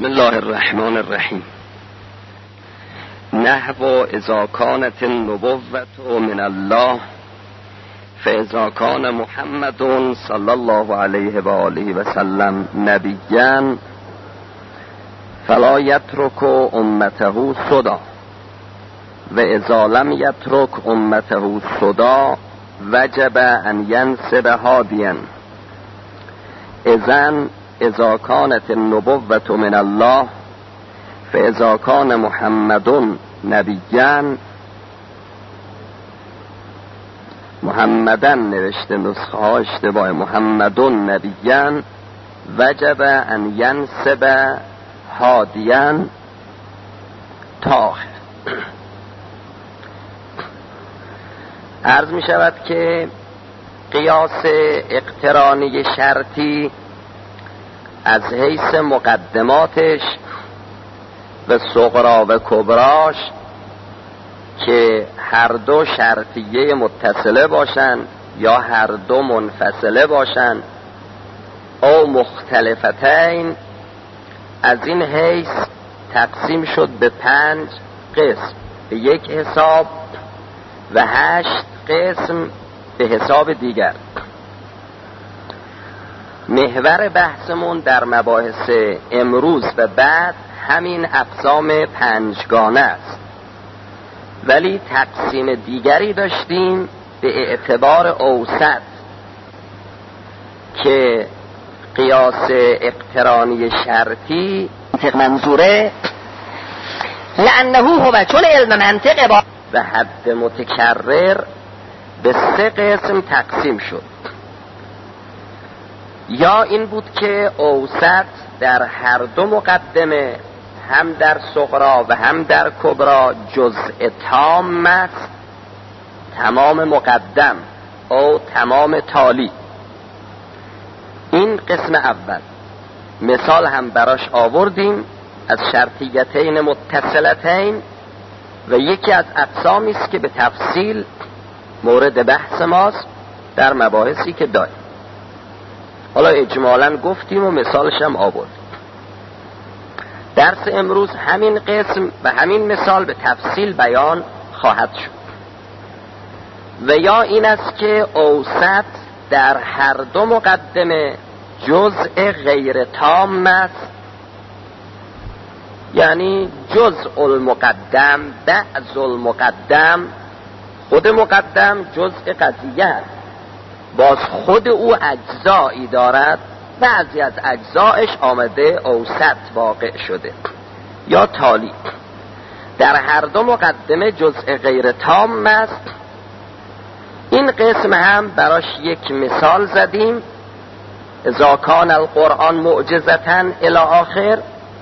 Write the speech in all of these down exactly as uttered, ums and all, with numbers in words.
بسم الله الرحمن الرحیم. نحو اذا كانت النبوة من الله فاذا كان محمد صلى الله عليه وآله وسلم نبيا فلا يترك امته سدى واذا لم يترك امته سدى وجب ان ينصب هاديا. اذن اذا كانت النبوة من الله فاذا كان محمد نبيا، محمدن نوشته، نسخه ها اشتباه، محمدون نبیان وجب ان ینصب هادیان تا عرض می شود که قیاس اقترانی شرطی از حیث مقدماتش و صغرا و کبراش که هر دو شرطیه متصله باشن یا هر دو منفصله باشن او مختلفتین، از این حیث تقسیم شد به پنج قسم به یک حساب و هشت قسم به حساب دیگر. محور بحثمون در مباحث امروز و بعد همین اقسام پنجگانه است، ولی تقسیم دیگری داشتیم به اعتبار اوسط که قیاس اقترانی شرطی منظوره لانه هو، چون علم منطق با و حد متکرر به سه قسم تقسیم شد. یا این بود که اوسط در هر دو مقدمه، هم در صغرا و هم در کبرا، جزء تام است، تمام مقدم او تمام تالی. این قسم اول. مثال هم براش آوردیم از شرطیتین متصلتین و یکی از اقسامی است که به تفصیل مورد بحث ماست در مباحثی که داریم. حالا اجمالاً گفتیم و مثالش هم آوردیم. درس امروز همین قسم و همین مثال به تفصیل بیان خواهد شد. و یا این است که اوسط در هر دو مقدمه جزء غیر تام است، یعنی جزء المقدم، بعض المقدم، خود مقدم جزء قضیه است، باز خود او اجزایی دارد، بعضی از اجزایش آمده اوسط واقع شده یا تالی. در هر دو مقدمه جزء غیر تام است. این قسم هم براش یک مثال زدیم، اذا کان القرآن معجزةً الی آخر.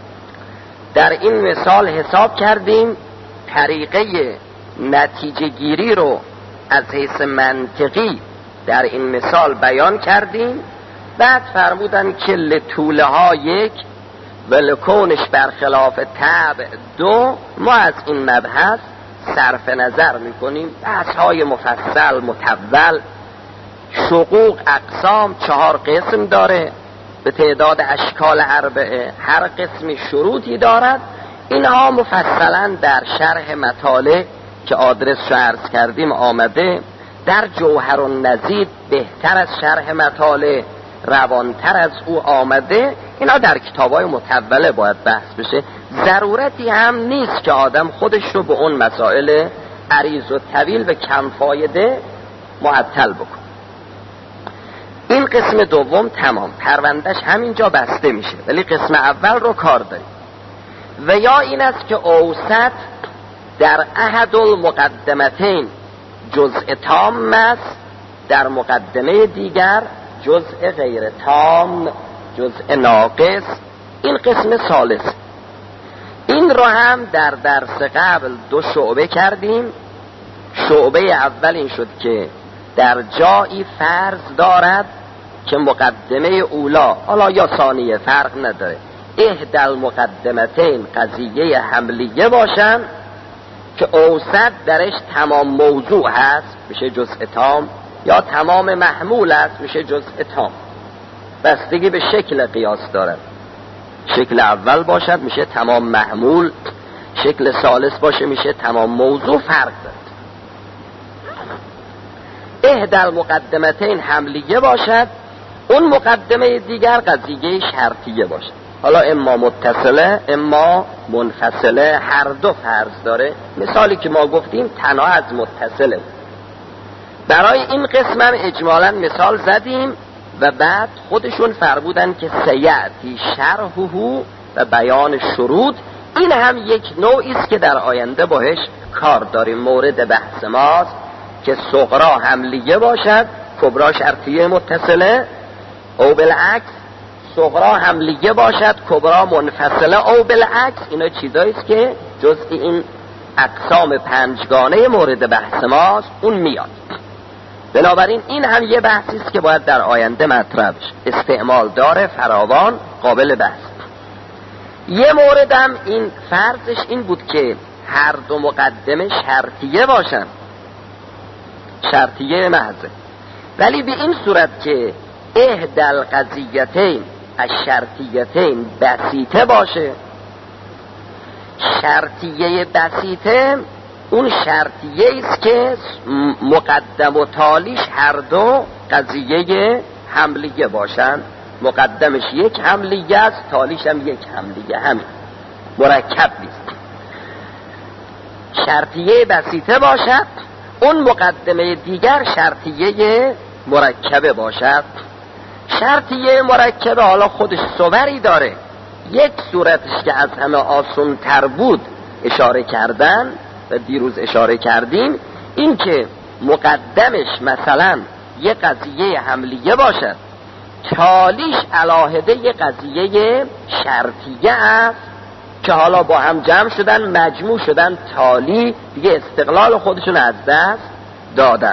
در این مثال حساب کردیم طریقه نتیجه گیری رو از حیث منطقی در این مثال بیان کردیم. بعد فرمودن که لطوله ها یک و لکونش برخلاف طبع دو. ما از این مبحث صرف نظر میکنیم، بحث های مفصل مطول. شقوق اقسام چهار قسم داره به تعداد اشکال اربعه، هر قسمی شروطی دارد. اینها مفصلا در شرح مطالع که آدرس رو عرض کردیم آمده. در جوهر النظیر بهتر از شرح مطالع، روانتر از او آمده. اینا در کتابای مطوله باید بحث بشه. ضرورتی هم نیست که آدم خودش رو به اون مسائل عریض و طویل و کم فایده معطل بکن. این قسم دوم تمام، پروندهش همینجا بسته میشه، ولی قسم اول رو کار داریم. و یا این است که اوسط در احد المقدمتین جزء تام است، در مقدمه دیگر جزء غیر تام، جزء ناقص. این قسم ثالث. این رو هم در درس قبل دو شعبه کردیم. شعبه اول این شد که در جایی فرض دارد که مقدمه اولا، حالا یا ثانیه فرق نداره، احدى المقدمتین قضیه حملیه باشن که اوسط درش تمام موضوع هست میشه جزء تام، یا تمام محمول است میشه جزء تام. بستگی به شکل قیاس دارد. شکل اول باشد میشه تمام محمول، شکل ثالث باشه میشه تمام موضوع. فرق داره. احدى المقدمتین حملیه باشد، اون مقدمه دیگر قضیه شرطیه باشد. حالا اما متصله اما منفصله، هر دو فرض داره. مثالی که ما گفتیم تنها از متصله بود. برای این قسم هم اجمالا مثال زدیم و بعد خودشون فرمودن که سیعتی شرحه و بیان شروط. این هم یک نوعی است که در آینده باهاش کار داریم. مورد بحث ماست که صغرا حملیه باشد، کبرا شرطیه متصله، او بالعکس صغرا حملیه باشد، کبرا منفصله، او بالعکس. اینا چیزایی است که جزء این اقسام پنجگانه مورد بحث ماست، اون میاد. بنابراین این هم یه بحثی است که باید در آینده مطرح بشه. استعمال داره، فراوان، قابل بحث. یه موردم این فرضش این بود که هر دو مقدمه شرطیه باشن، شرطیه محضه، ولی به این صورت که احدى القضیتین الشرطیتین بسیطه باشه. شرطیه بسیطه اون شرطیه است که مقدم و تالیش هر دو قضیه حملیه باشن. مقدمش یک حملیه است، تالیش هم یک حملیه، همین مرکب نیست. شرطیه بسیطه باشد، اون مقدمه دیگر شرطیه مرکبه باشد. شرطیه مرکبه حالا خودش صوری داره. یک صورتش که از همه آسان تر بود اشاره کردن و دیروز اشاره کردیم، این که مقدمش مثلا یه قضیه حملیه باشد، تالیش علاهده یه قضیه شرطیه است که حالا با هم جمع شدن، مجموع شدن، تالی دیگه استقلال خودشون از دست دادن.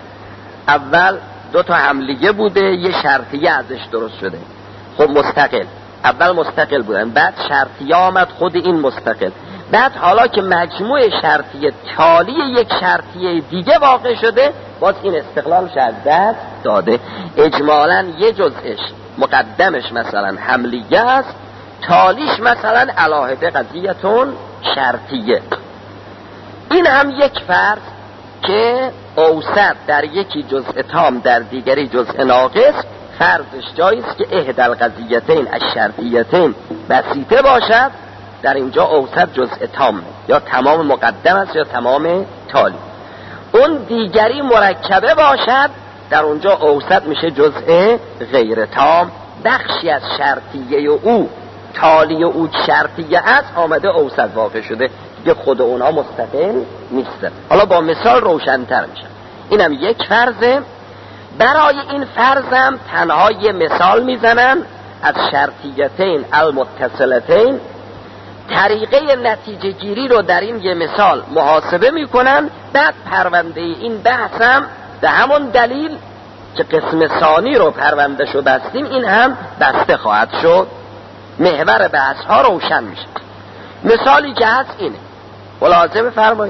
اول دو تا حملیه بوده، یه شرطیه ازش درست شده، خب مستقل. اول مستقل بودن، بعد شرطیه آمد، خود این مستقل. بعد حالا که مجموع شرطیه تالی یک شرطیه دیگه واقع شده، باز این استقلالش از دست داده. اجمالاً یه جزءش مقدمش مثلا حملیه است، تالیش مثلا علاهده قضیتون شرطیه. این هم یک فرض که اوسط در یکی جزء تام در دیگری جزء ناقص. فرضش جاییست که احدى القضیتین الشرطیتین بسیطه باشد، در اینجا اوسط جزء تام، یا تمام مقدم است یا تمام تالی. اون دیگری مرکبه باشد، در اونجا اوسط میشه جزء غیر تام. بخشی از شرطیه او تالی او شرطیه است، آمده اوسط واقع شده، دیگه خود اونها مستقل نیستن. حالا با مثال روشن‌تر میشه. اینم یک فرضه. برای این فرضم تنها یه مثال میزنن از شرطیتین المتصلتین. طریقه نتیجه گیری رو در این یه مثال محاسبه میکنن. بعد پرونده این بحثم به همون دلیل که قسم ثانی رو پرونده شو بستیم، این هم بسته خواهد شد. محور بحث ها روشن میشه. مثالی که هست اینه، ملاحظه بفرمایید.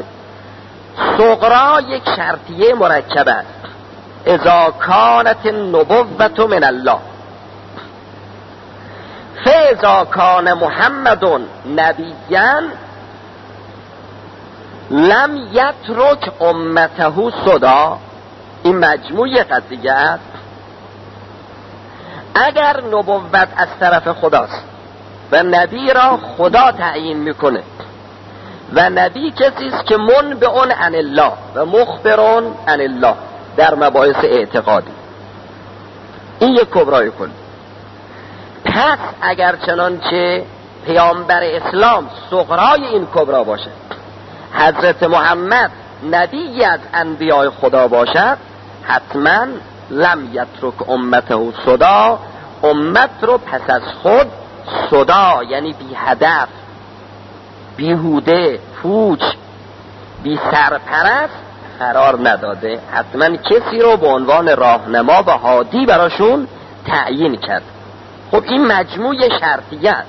صغرا یک شرطیه مرکب است. اذا کانت النبوة من الله فاذا کان محمد نبیا لم یترک امته صدا. این مجموعه قضیه است. اگر نبوت از طرف خداست و نبی را خدا تعیین میکنه و نبی کسی است که منبئ عن الله و مخبر عن الله در مباحث اعتقادی، این یک کبرای کلی. پس اگر چنانچه پیامبر اسلام صغرای این کبرا باشد، حضرت محمد نبی از انبیاء خدا باشد، حتما لم یترک امته صدا، امت رو پس از خود صدا یعنی بی هدف، بیهوده، پوچ، بی سرپرست قرار نداده. حتما کسی رو به عنوان راهنما و هادی براشون تعیین کرد. خب این مجموعه شرطیه است.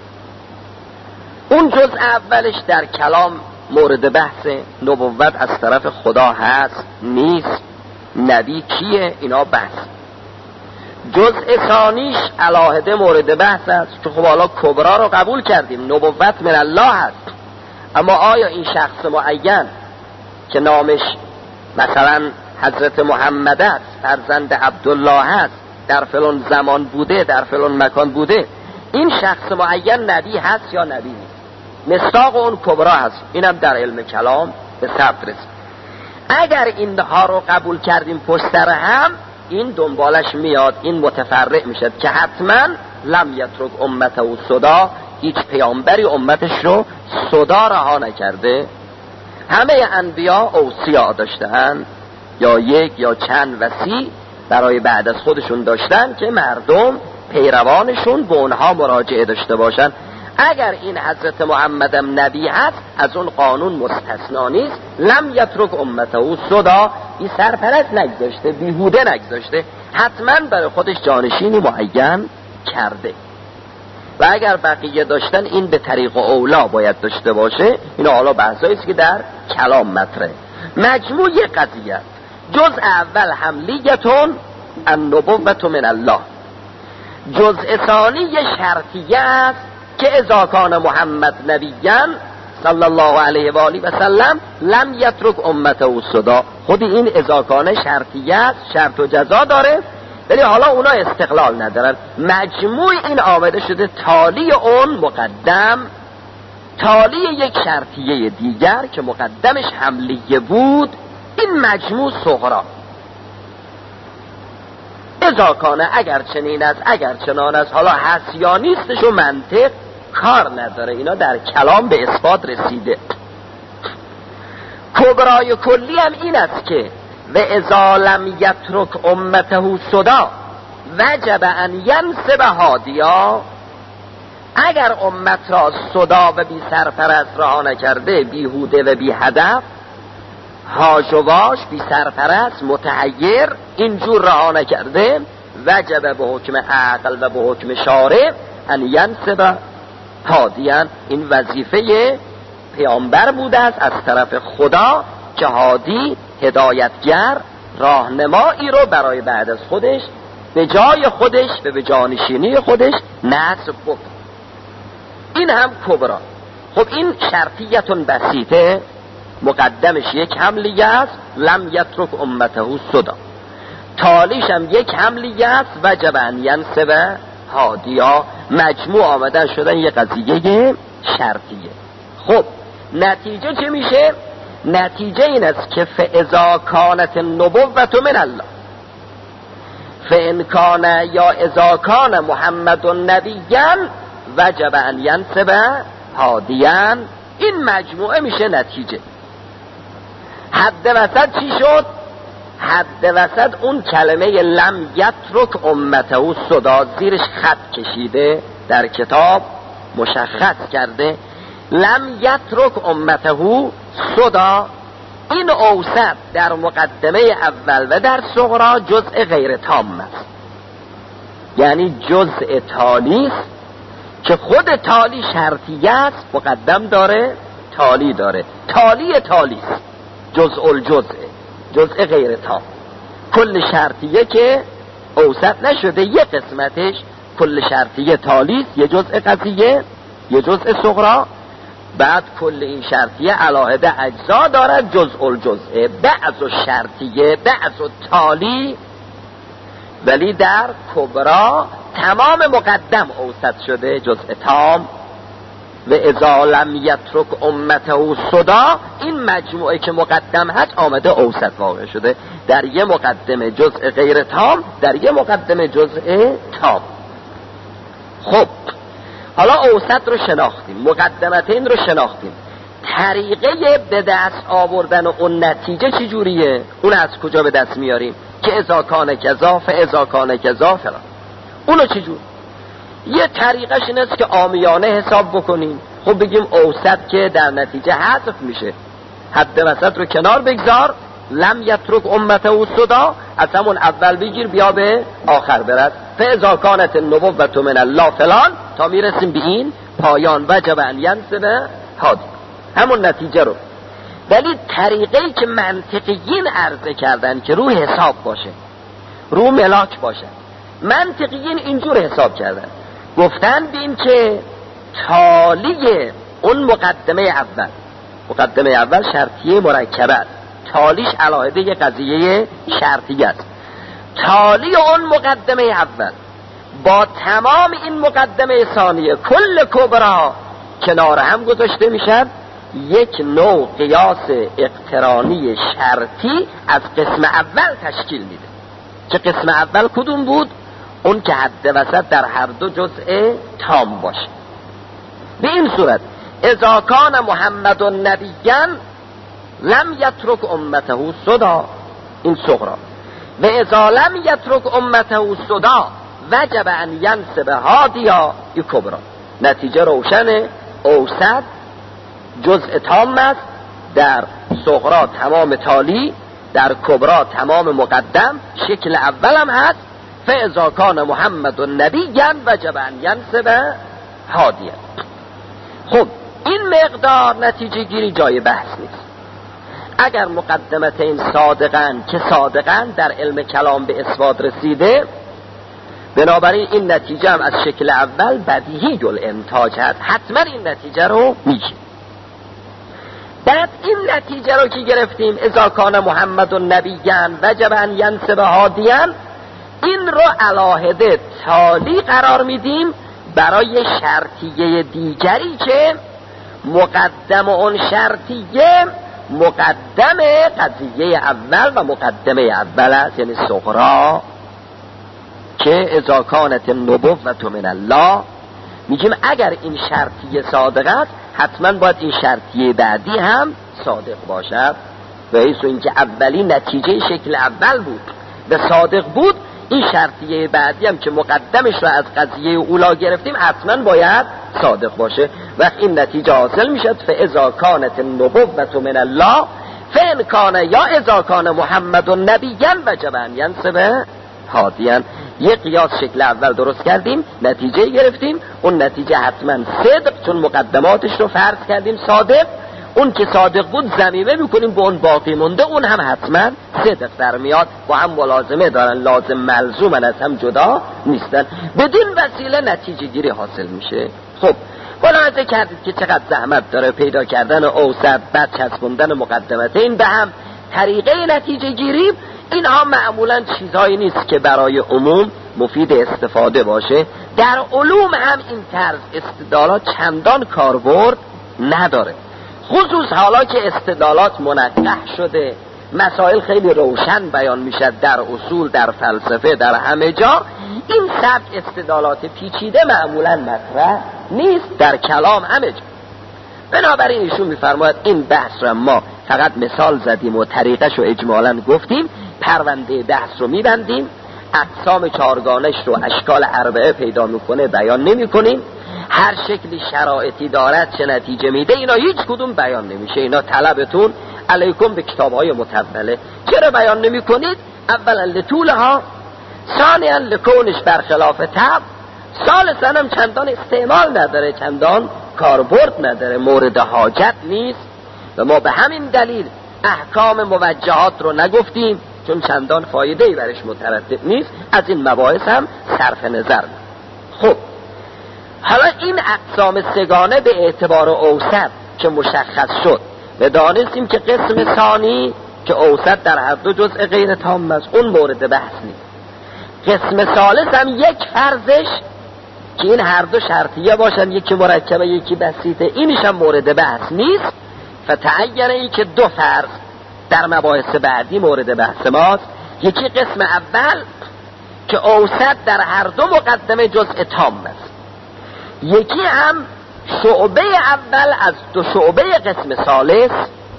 اون جزء اولش در کلام مورد بحث نبوت از طرف خدا هست نیست، نبی کیه، اینا بحث. جزء ثانیش علاهده مورد بحث است که خب حالا کبرا رو قبول کردیم، نبوت من الله هست، اما آیا این شخص معین که نامش مثلا حضرت محمد است، فرزند عبدالله هست، در فلان زمان بوده، در فلان مکان بوده، این شخص معین نبی هست یا نبی نیست؟ مصداق اون کبرا هست. اینم در علم کلام به ثبت رسید. اگر اینها رو قبول کردیم پشت سر هم، این دنبالش میاد، این متفرع میشه که حتما لم یترک امته و صدا، هیچ پیامبری امتش رو صدا رها نکرده. همه انبیا اوصیا داشتن، یا یک یا چند وصی برای بعد از خودشون داشتن که مردم پیروانشون به اونها مراجعه داشته باشن. اگر این حضرت محمدم نبی هست، از اون قانون مستثنا نیست. لم یترک امته و صدا، این سرپرست نگذاشته، بیهوده نگذاشته، حتما برای خودش جانشینی معین کرده. و اگر بقیه داشتن، این به طریق اولا باید داشته باشه. این حالا بحثایی است که در کلام مطرحه. مجموع قضیه، جزء اول حملیتون النبوة من الله، جزء ثانی شرطیه است که اذا کان محمد نبیان صلی الله علیه و آله و سلم لم یترک امته و صدا. خود این اذا کان شرطیه است، شرط و جزا داره، ولی حالا اونا استقلال ندارن. مجموع این آمده شده تالی اون مقدم، تالی یک شرطیه دیگر که مقدمش حملیه بود. این مجموع صغرا اذا کانه، اگر چنین است، اگر چنان است، حالا هست یا نیستش و منطق کار نداره، اینا در کلام به اثبات رسیده. کبرای کلی هم این است که و اذا لم یترک امته صدا وجب ان ینصب هادیا، اگر امت را صدا و بی سرپرست رها نکرده، بیهوده و بی هدف، هاش و واش، بی سرپرست، متحیر، اینجور رها نکرده، وجب به حکم عقل و به حکم شارع ان ینصب هادیان. این وظیفه پیامبر بوده است از طرف خدا که هادی، هدایتگر، راهنمایی رو برای بعد از خودش به جای خودش و به جانشینی خودش نصب بود. این هم کبرا. خب این شرطیتون بسیطه، مقدمش یک حملیه است، لم یترک امته صدا، تالیش هم یک حملیه است، وجب ان ینصب هادیا. مجموع آمدن شدن یک قضیه شرطیه. خب نتیجه چه میشه؟ نتیجه این است که فاذا کانت النبوة من الله، فان کان یا اذا کان محمد نبیا وجب ان ینصب هادیا. این مجموعه میشه نتیجه. حد وسط چی شد؟ حد وسط اون کلمه لم یترک امته صدا، زیرش خط کشیده در کتاب مشخص کرده لم یترک امته صدا. این اوسط در مقدمه اول و در صغرا جزء غیر تام است، یعنی جزء تالی است که خود تالی شرطیه است، مقدم داره، تالی داره، تالی تالی است، جزء الجزء، جزء غیر تام. کل شرطیه که اوسط نشده، یه قسمتش کل شرطیه تالی است، یه جزء قضیه، یه جزء صغرا. بعد کل این شرطیه علاهده اجزا دارد، جزء الجزء، بعض شرطیه، بعض تالی، ولی در کبرا تمام مقدم اوسط شده، جزء تام. و اذا لم یترک امته صدا، این مجموعه که مقدم هست آمده اوسط واقع شده، در یه مقدمه جزء غیر تام، در یه مقدمه جزء تام. خب حالا اوسط رو شناختیم، مقدمتین رو شناختیم، طریقه به دست آوردن اون نتیجه چی جوریه؟ اون از کجا به دست میاریم؟ که اذا کان کذا فاذا کان کذا فلان. اونو چی جور؟ یه طریقش این است که عامیانه حساب بکنیم. خب بگیم اوسط که در نتیجه حذف میشه، حد وسط رو کنار بگذار، لم یترک امته و صدا، از همون اول بگیر بیا به آخر برد، فاذا کانت النبوة من الله فلان، تا میرسیم به این پایان وجب ان ینصب هادی، همون نتیجه رو. ولی طریقه‌ای که منطقیین عرضه کردن که رو حساب باشه، رو ملاک باشه، منطقیین اینجور حساب کردن، گفتن بین که تالی اون مقدمه اول، مقدمه اول شرطیه مرکبه است، تالیش علاهده یه قضیه شرطیه است، تالی اون مقدمه اول با تمام این مقدمه ثانیه کل کبرا کنار هم گذاشته میشن، یک نوع قیاس اقترانی شرطی از قسم اول تشکیل میده. که قسم اول کدوم بود؟ اون که حد وسط در هر دو جزء تام باشه. به این صورت اذا کان محمد نبیًا لم یترک امته صدا، این صغرا، و اذا لم یترک امته صدا وجب ان ینصب هادیا، این کبرا. نتیجه روشنه، اوسط جزء تام است، در صغرا تمام تالی، در کبرا تمام مقدم، شکل اولم هست. فاذا کان محمد نبیًا وجب ان ینصب هادیا. خب این مقدار نتیجه گیری جای بحث نیست. اگر مقدمتین صادقن که صادقن در علم کلام به اثبات رسیده، بنابراین این نتیجه هم از شکل اول بدیهی جل انتاج هست، حتما این نتیجه رو میگه. بعد این نتیجه رو که گرفتیم اذا کان محمد نبیًا وجب ان ینصب هادیا، این رو علاهده تالی قرار میدیم برای شرطیه دیگری که مقدم اون شرطیه مقدم قضیه اول و مقدمه اول است، یعنی صغرا، که اذا کانت النبوة من الله. میگیم اگر این شرطیه صادق است حتما باید این شرطیه بعدی هم صادق باشد، و ایسو اینکه اولی نتیجه شکل اول بود و صادق بود، این شرطیه بعدی هم که مقدمش رو از قضیه اولا گرفتیم حتما باید صادق باشه. وقت این نتیجه حاصل میشد فاذا کانت النبوة من الله فان کان یا اذا کان محمد نبیًا وجب ان ینصب هادیا. یه قیاس شکل اول درست کردیم، نتیجه گرفتیم، اون نتیجه حتما صدق، چون مقدماتش رو فرض کردیم صادق، اون که صادق بود ضمیمه میکنیم به اون باقی مونده، اون هم حتما صدق در میاد، با هم ملازمه دارن، لازم ملزومن، از هم جدا نیستن. بدین وسیله نتیجه گیری حاصل میشه. خب ملاحظه کردید که چقدر زحمت داره پیدا کردن اوسط، بعد چسبوندن مقدمتین به هم، طریقه نتیجه گیری. اینها معمولا چیزهایی نیست که برای عموم مفید استفاده باشه. در علوم هم این طرز استدلالات چندان کاربرد نداره، خصوص حالا که استدلالات منقح شده، مسائل خیلی روشن بیان میشه در اصول، در فلسفه، در همه جا. این سبک استدلالات پیچیده معمولا مطرح نیست در کلام همه جا. بنابراین ایشون میفرماید این بحث رو ما فقط مثال زدیم و طریقش رو اجمالا گفتیم، پرونده بحث رو میبندیم، اقسام چارگانش رو اشکال اربعه پیدا میکنه بیان نمی کنیم، هر شکلی شرایطی دارد چه نتیجه میده اینا هیچ کدوم بیان نمیشه. اینا طلبتون علیکم به کتابهای متوله. چرا بیان نمی کنید؟ اولا لطولها، ثانیا لکونش برخلاف طب، ثالثا هم چندان استعمال نداره، چندان کاربرد نداره، مورد حاجت نیست و ما به همین دلیل احکام موجهات رو نگفتیم، چون چندان فایده‌ای برش مترتب نیست. از این مباحث هم صرف نظر. خب حالا این اقسام سگانه به اعتبار اوسط که مشخص شد و دانستیم که قسم ثانی که اوسط در هر دو جزء غیر تام است، اون مورد بحث نیست. قسم ثالث هم یک فرضش که این هر دو شرطیه باشن، یکی مرکبه یکی بسیطه، اینش هم مورد بحث نیست. فتعینه ای که دو فرض در مباحث بعدی مورد بحث ماست. یکی قسم اول که اوسط در هر دو مقدمه جزء تام است، یکی هم شعبه اول از دو شعبه قسم ثالث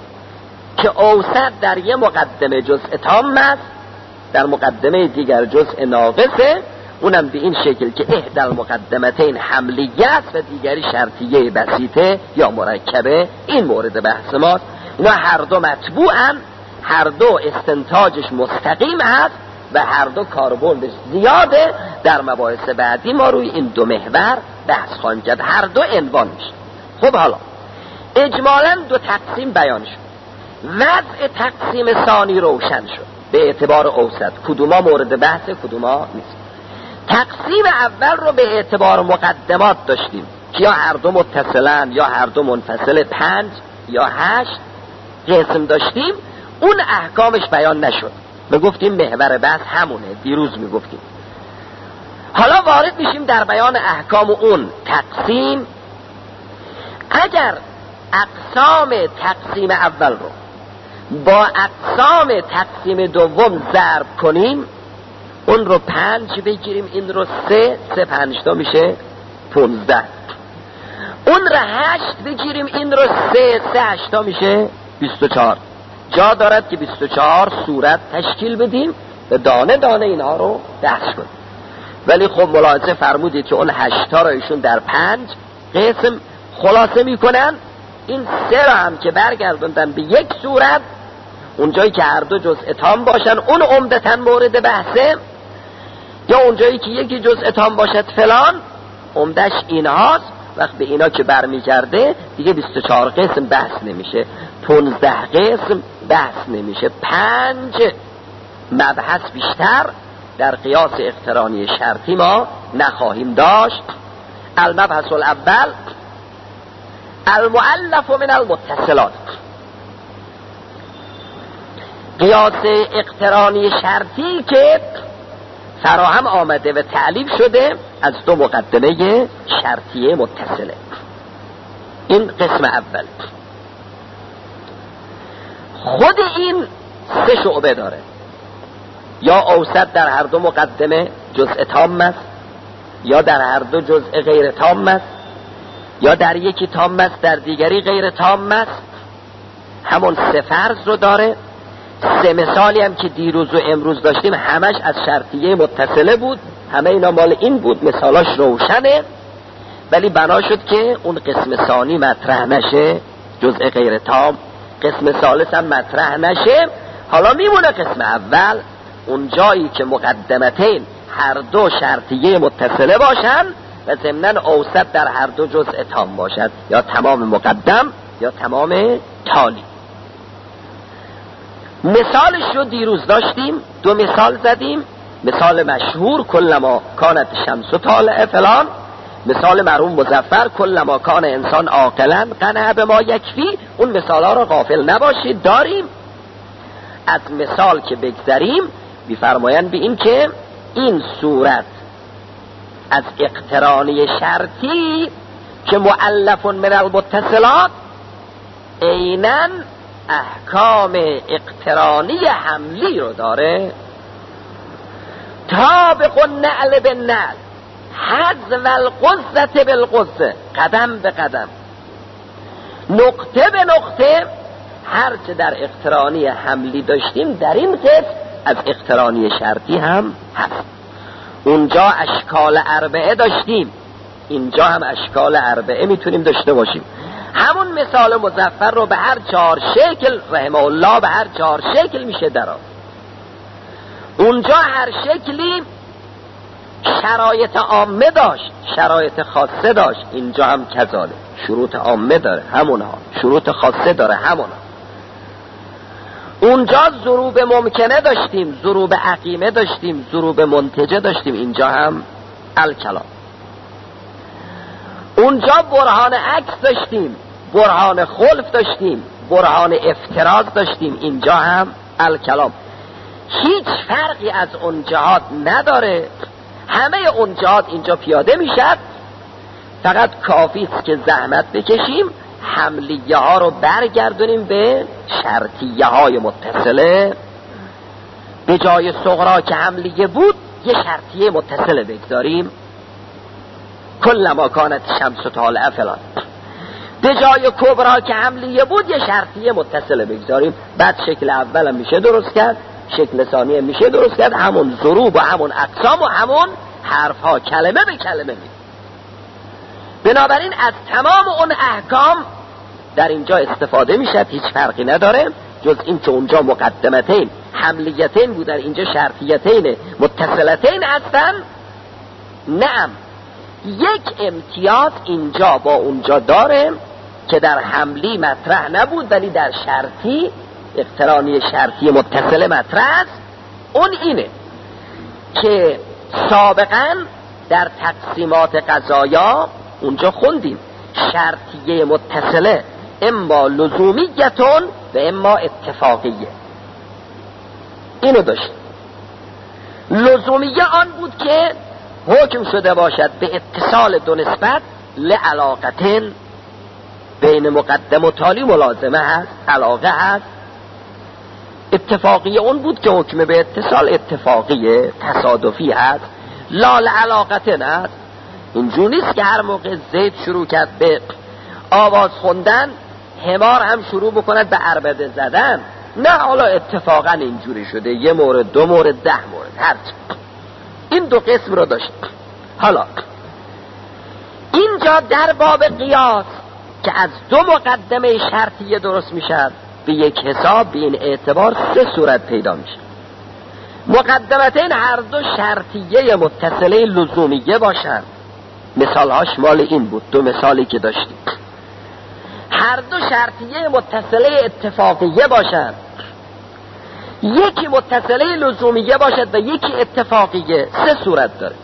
که اوسط در یه مقدمه جزء تام است، در مقدمه دیگر جزء ناقصه، اونم به این شکل که احدى المقدمتین حملیه است و دیگری شرطیه بسیطه یا مرکبه. این مورد بحث ماست. اینا هر دو مطبوعن، هر دو استنتاجش مستقیم هست و هر دو کاربردش زیاده. در مباحث بعدی ما روی این دو محور بحث خواهیم کرد، هر دو عنوان میشه. خب حالا اجمالاً دو تقسیم بیان شد، وضع تقسیم ثانی روشن شد به اعتبار اوسط، کدوما مورد بحث کدوما نیست. تقسیم اول رو به اعتبار مقدمات داشتیم که یا هر دو متصلن یا هر دو منفصل، پنج یا هشت قسم داشتیم. اون احکامش بیان نشد، میگفتیم محور بحث همونه، دیروز میگفتیم. حالا وارد میشیم در بیان احکام اون تقسیم. اگر اقسام تقسیم اول رو با اقسام تقسیم دوم ضرب کنیم، اون رو پنج بگیریم، این رو سه، سه پنجتا میشه پونزده. اون رو هشت بگیریم، این رو سه، سه هشتا میشه بیست و چهار. جا دارد که بیست و چهار صورت تشکیل بدیم و دانه دانه اینها رو دست کنیم. ولی خب ملاحظه فرمودید که اون هشتا رو ایشون در پنج قسم خلاصه میکنن. این سه رو هم که برگردوندن به یک صورت، اونجایی که هر دو جزء تام باشن اون عمدتاً مورد بحثه، یا اونجایی که یکی جزء تام باشد فلان، عمدش اینهاست. وقت به اینا که برمیگرده دیگه بیست و چهار قسم بحث نمیشه، پونزده قسم بحث نمیشه. پنج مبحث بیشتر در قیاس اقترانی شرطی ما نخواهیم داشت. المبحث الاول المؤلف من المتصلات. قیاس اقترانی شرطی که فراهم آمده و تعلیف شده از دو مقدمه شرطیه متصله. این قسم اول. خود این سه شعبه داره، یا اوسط در هر دو مقدمه جزء تام است، یا در هر دو جزء غیر تام است، یا در یکی تام است در دیگری غیر تام است. همون سه فرض رو داره. سه مثالی هم که دیروز و امروز داشتیم همش از شرطیه متصله بود، همه اینا مال این بود، مثالاش روشنه. ولی بنا شد که اون قسم ثانی مطرح نشه، جزء غیر تام. قسم ثالث هم مطرح نشه. حالا میمونه قسم اول، اون جایی که مقدمتین هر دو شرطیه متصله باشن و ضمناً اوسط در هر دو جزء تام باشد، یا تمام مقدم یا تمام تالی. مثالش رو دیروز داشتیم، دو مثال زدیم. مثال مشهور کلما کانت شمس طالع فلان، مثال مرحوم مظفر کلما کان انسان عاقلا قنع به ما یکفی. اون مثال ها رو غافل نباشید داریم. از مثال که بگذریم بیفرمایند به این که این صورت از اقترانی شرطی که مؤلف من المتصلات عیناً احکام اقترانی حملی رو داره. تابق النعل بالنعل، حذف القزة بالقزة، قدم به قدم، نقطه به نقطه. هر چه در اقترانی حملی داشتیم در این قسم از اقترانی شرطی هم هست. اونجا اشکال اربعه داشتیم، اینجا هم اشکال اربعه میتونیم داشته باشیم. همون مثال مظفر رو به هر چهار شکل رحمه الله به هر چهار شکل میشه درآورد. اونجا هر شکلی شرایط عامه داشت، شرایط خاصه داشت. اینجا هم کذالک، شروط عامه داره همونها، شروط خاصه داره همونها. اونجا ضروب ممکنه داشتیم، ضروب عقیمه داشتیم، ضروب منتجه داشتیم. اینجا هم الکلام. اونجا برهان عکس داشتیم، برهان خلف داشتیم، برهان افتراض داشتیم. اینجا هم الکلام. هیچ فرقی از اون جهات نداره، همه اون جهات اینجا پیاده میشد. فقط کافی است که زحمت بکشیم، حملیه ها رو برگردونیم به شرطیه های متصله. به جای صغرا که حملیه بود یه شرطیه متصله بگذاریم، کلما کانت شمس طالعه فلان. به جای کبرا که حملیه بود یه شرطیه متصله بگذاریم. بعد شکل اول هم میشه درست کرد، شکل ثانی هم میشه درست کرد. همون ضروب و همون اقسام و همون حرف ها کلمه به کلمه می. بنابراین از تمام اون احکام در اینجا استفاده میشد، هیچ فرقی نداره، جز این که اونجا مقدمتین حملیتین بود، در اینجا شرطیتین متصلتین هستن. نعم، یک امتیاز اینجا با اونجا داره که در حملی مطرح نبود ولی در شرطی اقترانی شرطی متصله مطرح است. اون اینه که سابقا در تقسیمات قضایا اونجا خوندیم شرطیه متصله اما لزومیتون و اما اتفاقیه. اینو داشت. لزومیه آن بود که حکم شده باشد به اتصال دو نسبت لعلاقتن، بین مقدم و تالی ملازمه هست، علاقه هست. اتفاقیه اون بود که حکم به اتصال اتفاقیه تصادفی هست، لا لعلاقتن هست. اینجور نیست که هر موقع زید شروع کرد به آواز خوندن حمار هم شروع بکند به عربده زدن. نه، حالا اتفاقا اینجوری شده، یه مورد، دو مورد، ده مورد، هرچی. این دو قسم رو داشت. حالا اینجا در باب قیاس که از دو مقدمه شرطیه درست میشد به یک حساب، به این اعتبار سه صورت پیدا میشه. مقدمتین هر دو شرطیه متصله لزومیه باشند. مثالهاش مال این بود، دو مثالی که داشتیم. هر دو شرطیه متصله اتفاقیه باشند، یکی متصله لزومیه باشد و یکی اتفاقیه. سه صورت داره.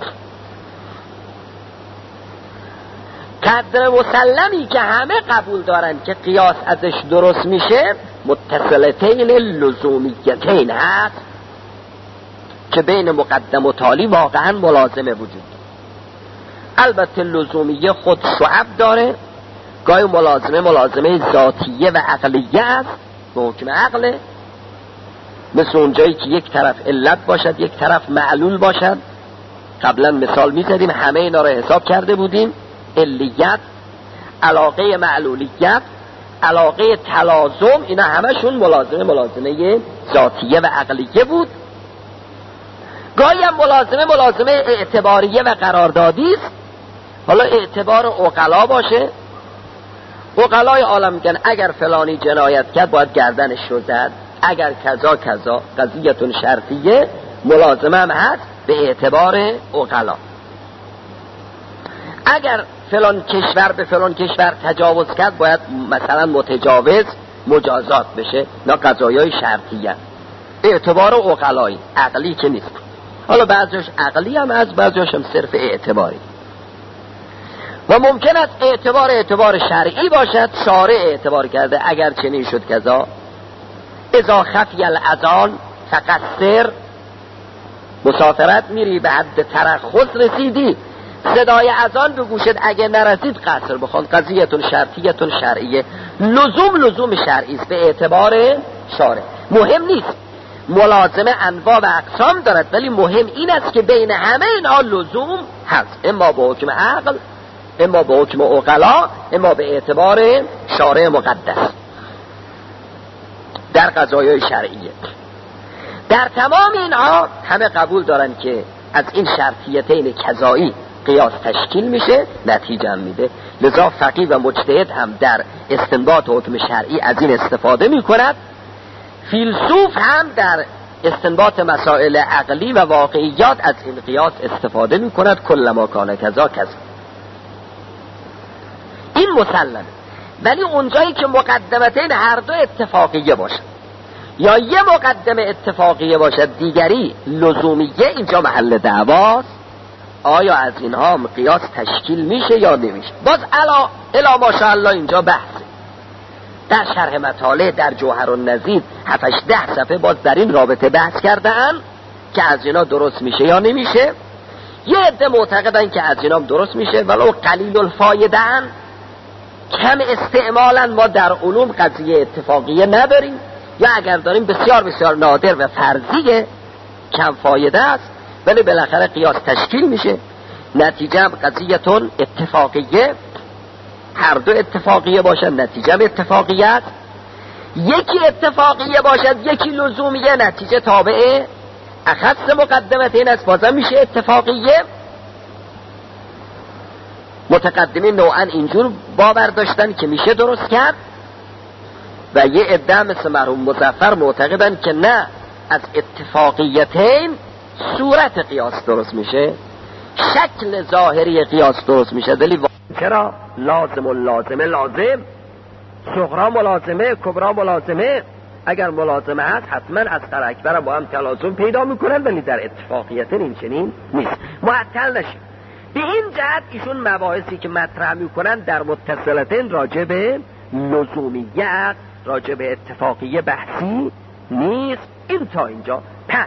قدر مسلمی که همه قبول دارن که قیاس ازش درست میشه متصلتین لزومیتین هست که بین مقدم و تالی واقعا ملازمه وجود داره. البته لزومیه خود شعب داره، گاهی ملازمه ملازمه ذاتیه و عقلیه است، به حکم عقله، مثل اونجایی که یک طرف علت باشد یک طرف معلول باشد. قبلا مثال میزدیم، همه اینا رو حساب کرده بودیم. علیت، علاقه معلولیت، علاقه تلازم، اینا همشون ملازمه ملازمه ذاتیه و عقلیه بود. گاهی هم ملازمه ملازمه اعتباریه و قراردادی است. حالا اعتبار عقلا باشه، عقلای عالم میگن اگر فلانی جنایت کرد باید گردنش رو زد، اگر کذا کذا، قضیتون شرطیه، ملازمه هم هست به اعتبار عقلا. اگر فلان کشور به فلان کشور تجاوز کرد باید مثلا متجاوز مجازات بشه، نه قضایای شرطیه، اعتبار عقلایی، عقلی که نیست. حالا بعضیش عقلی هم از بعضیش هم صرف اعتباری. و ممکن است اعتبار اعتبار شرعی باشد، شارع اعتبار کرده اگر چنین شد کذا. اذا خفی الاذان فقصر، مسافرت میری به حد ترخص رسیدی، صدای اذان به گوشت اگه نرسید قصر بخوان، قضیتون شرطیتون شرعیه. لزوم لزوم شرعی است به اعتبار شارع. مهم نیست، ملازمه انواع و اقسام دارد، ولی مهم این است که بین همه اینها لزوم هست، اما به حکم عقل، اما به حکم عقلا، اما به اعتبار شارع مقدس در قضایای شرعیه. در تمام اینها همه قبول دارن که از این شرطیتین کذایی قیاس تشکیل میشه، نتیجه هم میده. لذا فقیه و مجتهد هم در استنباط حکم شرعی از این استفاده میکند. فیلسوف هم در استنباط مسائل عقلی و واقعیات از این قیاس استفاده میکند. کل ما کان کذا کذا، این مسلمه. ولی اونجایی که مقدمتین هر دو اتفاقیه باشد یا یه مقدمه اتفاقیه باشد دیگری لزومیه، اینجا محل دعواست. آیا از اینها هم قیاس تشکیل میشه یا نمیشه؟ باز الا الا ماشاءالله اینجا بحثه. در شرح مطالع در جوهر النظیر هفتش ده صفحه باز در این رابطه بحث کردن که از اینا درست میشه یا نمیشه. یه عده معتقدن که از اینا هم درست میشه، ولو قلیل الفایده‌ان، کم استعمالا. ما در علوم قضیه اتفاقیه نداریم، یا اگر داریم بسیار بسیار نادر و فرضیه، کم فایده است، ولی بالاخره قیاس تشکیل میشه. نتیجه هم قضیتون اتفاقیه، هر دو اتفاقیه باشد نتیجه هم اتفاقیت. یکی اتفاقیه باشد یکی لزومیه، نتیجه تابعه اخص مقدمتین است، بازم میشه اتفاقیه. متقدمین نوعا اینجور باور داشتن که میشه درست کرد، و یه عده مثل مرحوم مظفر معتقدن که نه، از اتفاقیتین صورت قیاس درست میشه، شکل ظاهری قیاس درست میشه. ولی چرا لازم و لازمه لازم، صغرا ملازمه، کبرا ملازمه، اگر ملازمه هست حتما اصغر اکبر با هم تلازم پیدا میکنن، ولی در اتفاقیت این چنین نیست. معطل نشید. به این جهت ایشون مباحثی که مطرح میکنن در متصلتین راجع به لزومیت، راجع به اتفاقیه بحثی نیست. این تا اینجا. پس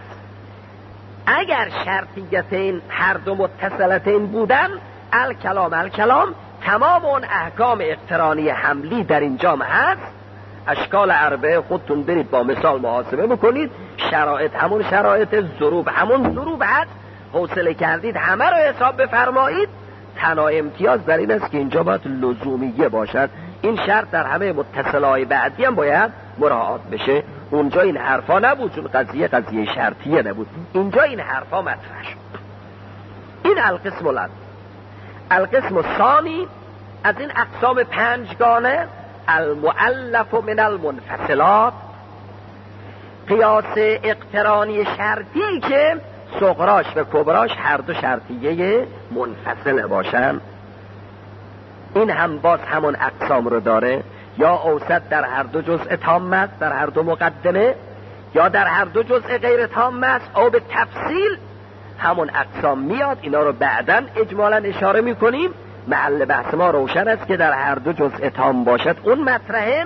اگر شرطیتین هر دو متصلتین بودن، الکلام الکلام تمام اون احکام اقترانی حملی در اینجا هست. اشکال اربعه خودتون برید با مثال محاسبه بکنید، شرایط همون شرایط، ضروب همون ضروب هست، حوصله کردید همه رو حساب بفرمایید. تنها امتیاز در این است که اینجا باید لزومیه باشد. این شرط در همه متصلای بعدی هم باید مراعات بشه. اونجا این حرفا نبود، چون قضیه قضیه شرطیه نبود. اینجا این حرفا مطرح شد. این القسم الاول. القسم الثانی از این اقسام پنجگانه، المؤلف من المنفصلات، قیاس اقترانی شرطی که صغراش و کبراش هر دو شرطیه منفصله باشن. این هم باز همون اقسام رو داره، یا اوسط در هر دو جزء تام است در هر دو مقدمه، یا در هر دو جزء غیر تام است، او به تفصیل همون اقسام میاد. اینا رو بعداً اجمالاً اشاره میکنیم. محل بحث ما روشن است که در هر دو جزء تام باشد اون مطرحه.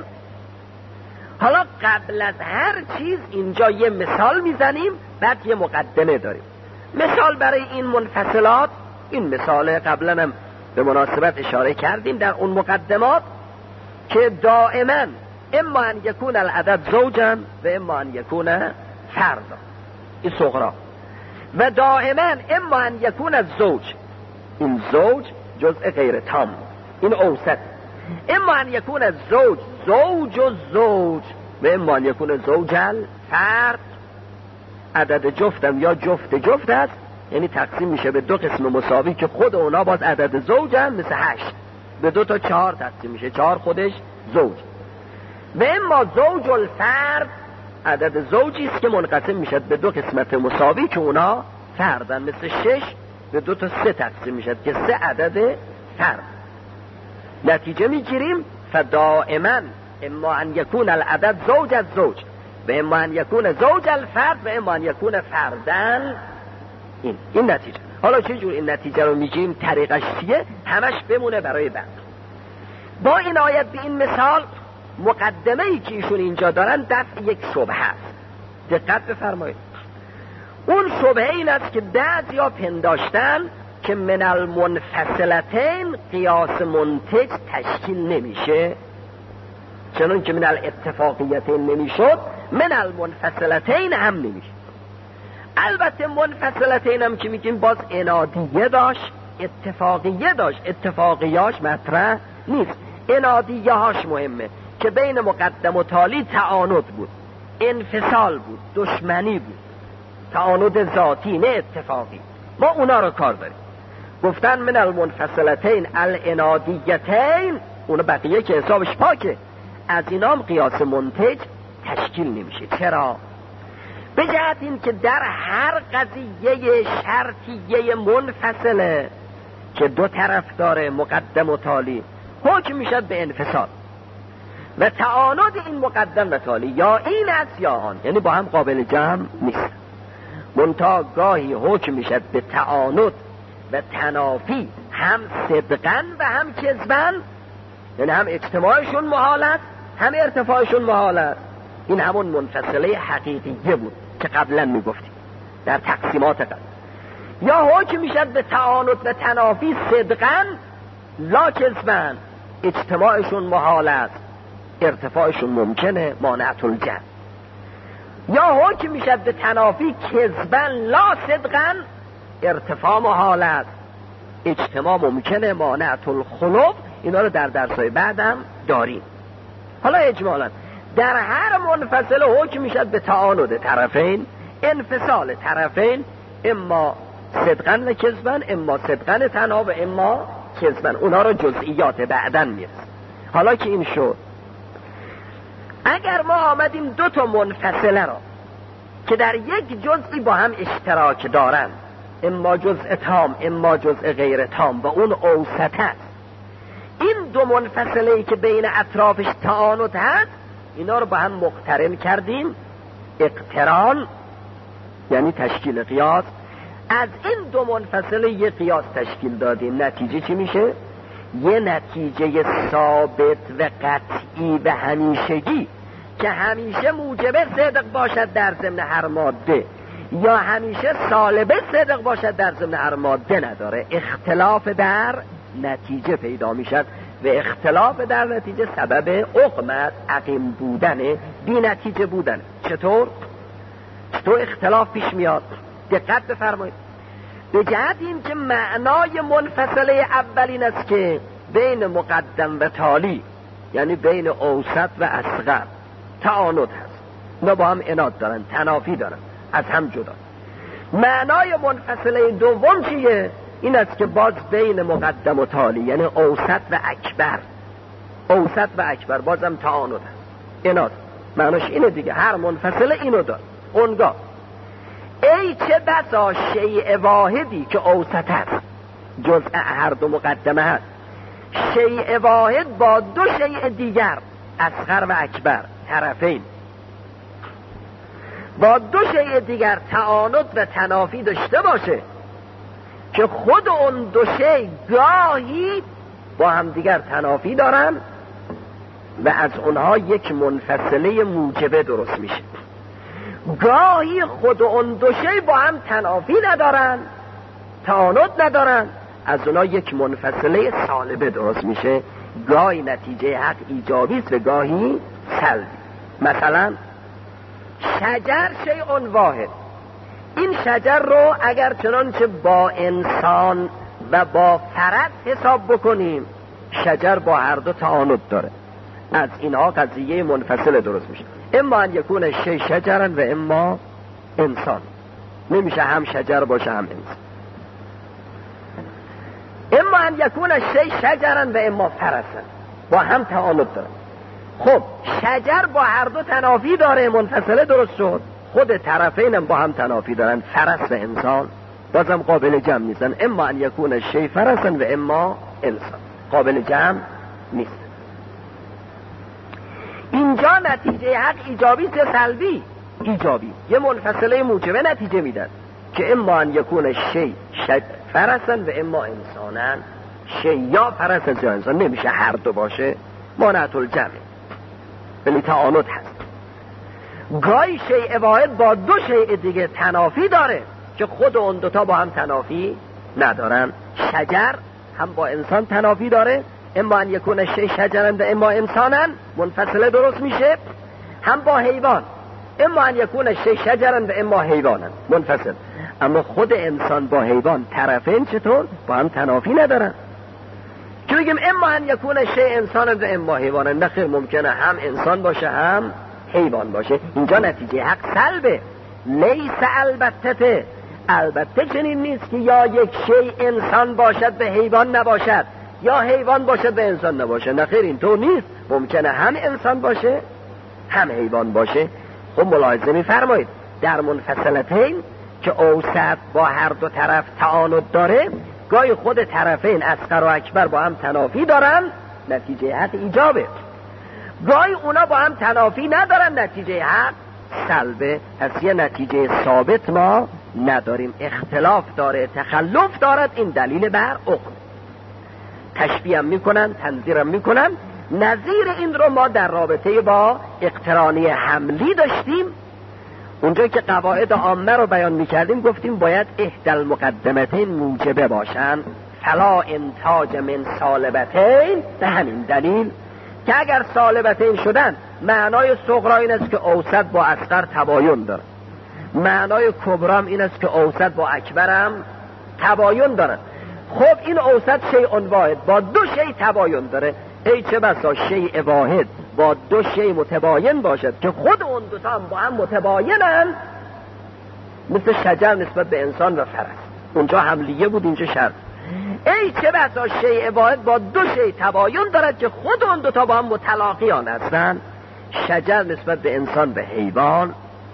حالا قبل از هر چیز اینجا یه مثال میزنیم، بعد یه مقدمه داریم. مثال برای این منفصلات، این مثال قبلا هم به مناسبت اشاره کردیم در اون مقدمات، که دائما اما ان یکون العدد زوجا و اما ان یکون فردا، این صغرا، و دائما اما ان یکون الزوج، این زوج جزء غیر تام، این اوسط، اما ان یکون الزوج زوج و زوج و اما ان یکون زوج الفرد. عدد جفتم یا جفت جفت است، یعنی تقسیم میشه به دو قسم مساوی که خود اونا باز عدد زوجن، مثل هشت به دو تا چهار تقسیم میشه، چهار خودش زوج. و اما زوج الفرد، عدد زوجی است که منقسم میشه به دو قسمت مساوی که اونا فردن، مثل شش به دو تا سه تقسیم میشه که سه عدد فرد. نتیجه میگیریم فدائما اما ان یکون العدد زوج از زوج و اما ان یکون زوج الفرد و اما ان یکون فردن. این این نتیجه. حالا چه جور این نتیجه رو میگیم، طریقش چیه، همش بمونه برای بعد. با این آیت به این مثال، مقدمه ای که ایشون اینجا دارن دفع یک شبهه است. دقت بفرمایید. اون شبهه این است که بعضیا پنداشتن که من المنفصلتین قیاس منتج تشکیل نمیشه، چنون که من الاتفاقیتین نمیشد من المنفصلتین هم نمیشه. البته منفصلتین هم که میگیم باز انادیه داشت، اتفاقیه داشت، اتفاقیاش مطرح نیست، انادیه هاش مهمه که بین مقدم و تالی تعاند بود، انفصال بود، دشمنی بود، تعاند ذاتی نه اتفاقی. ما اونا رو کار داریم. گفتن من المنفصلتین الانادیتین، اونا بقیه که حسابش پاکه، از اینام قیاس منتج تشکیل نمیشه. چرا؟ به جهت این که در هر قضیه شرطیه منفصله که دو طرف داره، مقدم و تالی، حکم میشد به انفصال و تعاند این مقدم و تالی یا این است یا آن، یعنی با هم قابل جمع نیست. منتها گاهی حکم میشد به تعاند و تنافی، هم صدقاً و هم کذباً، یعنی هم اجتماعشون محال است هم ارتفاعشون محال است. این همون منفصله حقیقیه بود که قبلا میگفتیم در تقسیمات قبل. یا حکم میشد به تعاند و تنافی صدقاً لا کذباً، اجتماعشون محال است، ارتفاعشون ممکنه، مانعت الجمع. یا حکم میشد به تنافی کذباً لا صدقاً، ارتفاع محال است، اجتماع ممکنه، مانعت الخلوف. اینا رو در درسای بعدم داریم. حالا اجمالاً در هر منفصل حکم میشد به تعاند طرفین، انفصال طرفین، اما صدقاً و کذباً، اما صدقاً تنها و اما کذباً. اونا رو جزئیات بعداً میرسیم. حالا که این شد، اگر ما آمدیم دو تا منفصله را که در یک جزئی با هم اشتراک دارن، اما جزء تام اما جزء غیر تام و اون اوسط است، این دو منفصله ای که بین اطرافش تعاند هست اینا رو با هم مقترن کردیم، اقتران یعنی تشکیل قیاس. از این دو منفصله یه قیاس تشکیل دادیم، نتیجه چی میشه؟ یه نتیجه ثابت و قطعی و همیشگی که همیشه موجب صدق باشد در ضمن هر ماده یا همیشه سالب صدق باشد در ضمن هر ماده نداره. اختلاف در نتیجه پیدا میشد و اختلاف در نتیجه سبب عقمت عقیم بودن، بی نتیجه بودن. چطور؟ چطور اختلاف پیش میاد؟ دقت بفرمایید. به جهت این که معنای منفصله اولین است که بین مقدم و تالی، یعنی بین اوسط و اصغر تعاند هست، اینا با هم عناد دارن، تنافی دارن، از هم جدا. معنای منفصله دوم چیه؟ این است که باز بین مقدم و تالی، یعنی اوسط و اکبر، اوسط و اکبر بازم تعاند هست، عناد. معناش اینه دیگه، هر منفصله اینو دار. اونگاه ای چه بسا شیء واحدی که اوسط هست، جزء هر دو مقدمه هست، شیء واحد با دو شیء دیگر اصغر و اکبر طرفین با دو شیء دیگر تعاند و تنافی داشته باشه که خود اون دو شیء گاهی با هم دیگر تنافی دارن و از اونها یک منفصله موجبه درست میشه. گاهی خود اون دو شیء با هم تنافی ندارن، تعاند ندارن، از اونها یک منفصله سالبه درست میشه. گاهی نتیجه حق ایجابی است و گاهی سلبی. مثلا شجر شیء واحد، این شجر رو اگر چنانچه با انسان و با فرد حساب بکنیم، شجر با هر دو تعاند داره، از اینها قضیه منفصله درست میشه. اما ان یکون شیء شجرا و اما انسان، نمیشه هم شجر باشه هم انسان. اما ان یکون شیء شجرا و اما فرسا، با هم تعاند داره. خب شجر با هر دو تنافی داره، منفصله درست شد. خود طرفین هم با هم تنافی دارن، فرس و انسان، بازم قابل جمع نیستن. اما ان یکون شیء فرسا و اما انسان، قابل جمع نیست. اینجا نتیجه حق ایجابی است یا سلبی؟ ایجابی. یه منفصله موجبه نتیجه میدن که اما ان یکون شیء فرسا و اما انسانا، شیء یا فرس یا انسان، نمیشه هر دو باشه، مانعت الجمع، ولی تعاند هست. گاهی شیء واحد با دو شیء دیگه تنافی داره که خود اون دوتا با هم تنافی ندارن. شجر هم با انسان تنافی داره، اما ان یکون شیء شجرا و اما انسانا، منفصله درست میشه. هم با حیوان، اما ان یکون شیء شجرا و اما حیوانا، منفصل. اما خود انسان با حیوان طرفین چطور؟ با هم تنافی ندارن که بگیم اما ان یکون شیء انسانا و اما حیوانا. نخیر، ممکنه هم انسان باشه هم حیوان باشه. اینجا نتیجه حق سلبه. لیس البته، البته چنین نیست که یا یک شیء انسان باشد به حیوان نباشد، یا حیوان باشد به انسان نباشه. نخیر، این تو نیست، ممکنه هم انسان باشه هم حیوان باشه. خب ملاحظه می‌فرمایید در منفصلتین که اوسط با هر دو طرف تعاند داره، گاهی خود طرفین اصغر و اکبر با هم تنافی دارن، نتیجه حق ایجابه. گاهی اونا با هم تنافی ندارن، نتیجه حق سلبه. پس یه نتیجه ثابت ما نداریم، اختلاف داره، تخلف دارد. این دلیل بر عقل. تشبیه هم میکنن، تنظیرم میکنن. نظیر این رو ما در رابطه با اقترانی حملی داشتیم. اونجا که قواعد عامه رو بیان میکردیم گفتیم باید احدى المقدمتین موجبه باشن، فلا انتاج من سالبتین. به همین دلیل که اگر سالبتین شدن، معنای صغرا این است که اوسط با اصغر تباین داره، معنای کبرام این است که اوسط با اکبرم تباین داره. خب این اوسط شیء واحد با دو شیء تباین داره. ای چه بسا شیء واحد با دو شیء متباین باشد که خود اون دوتا هم با هم متباینن، مثل شجر نسبت به انسان و فرس. اونجا حملیه بود، اینجا شرط. ای چه بسا شیء واحد با دو شیء تباین دارد که خود اون دوتا با هم متلاقیان هستن. شجر نسبت به انسان به حیوان،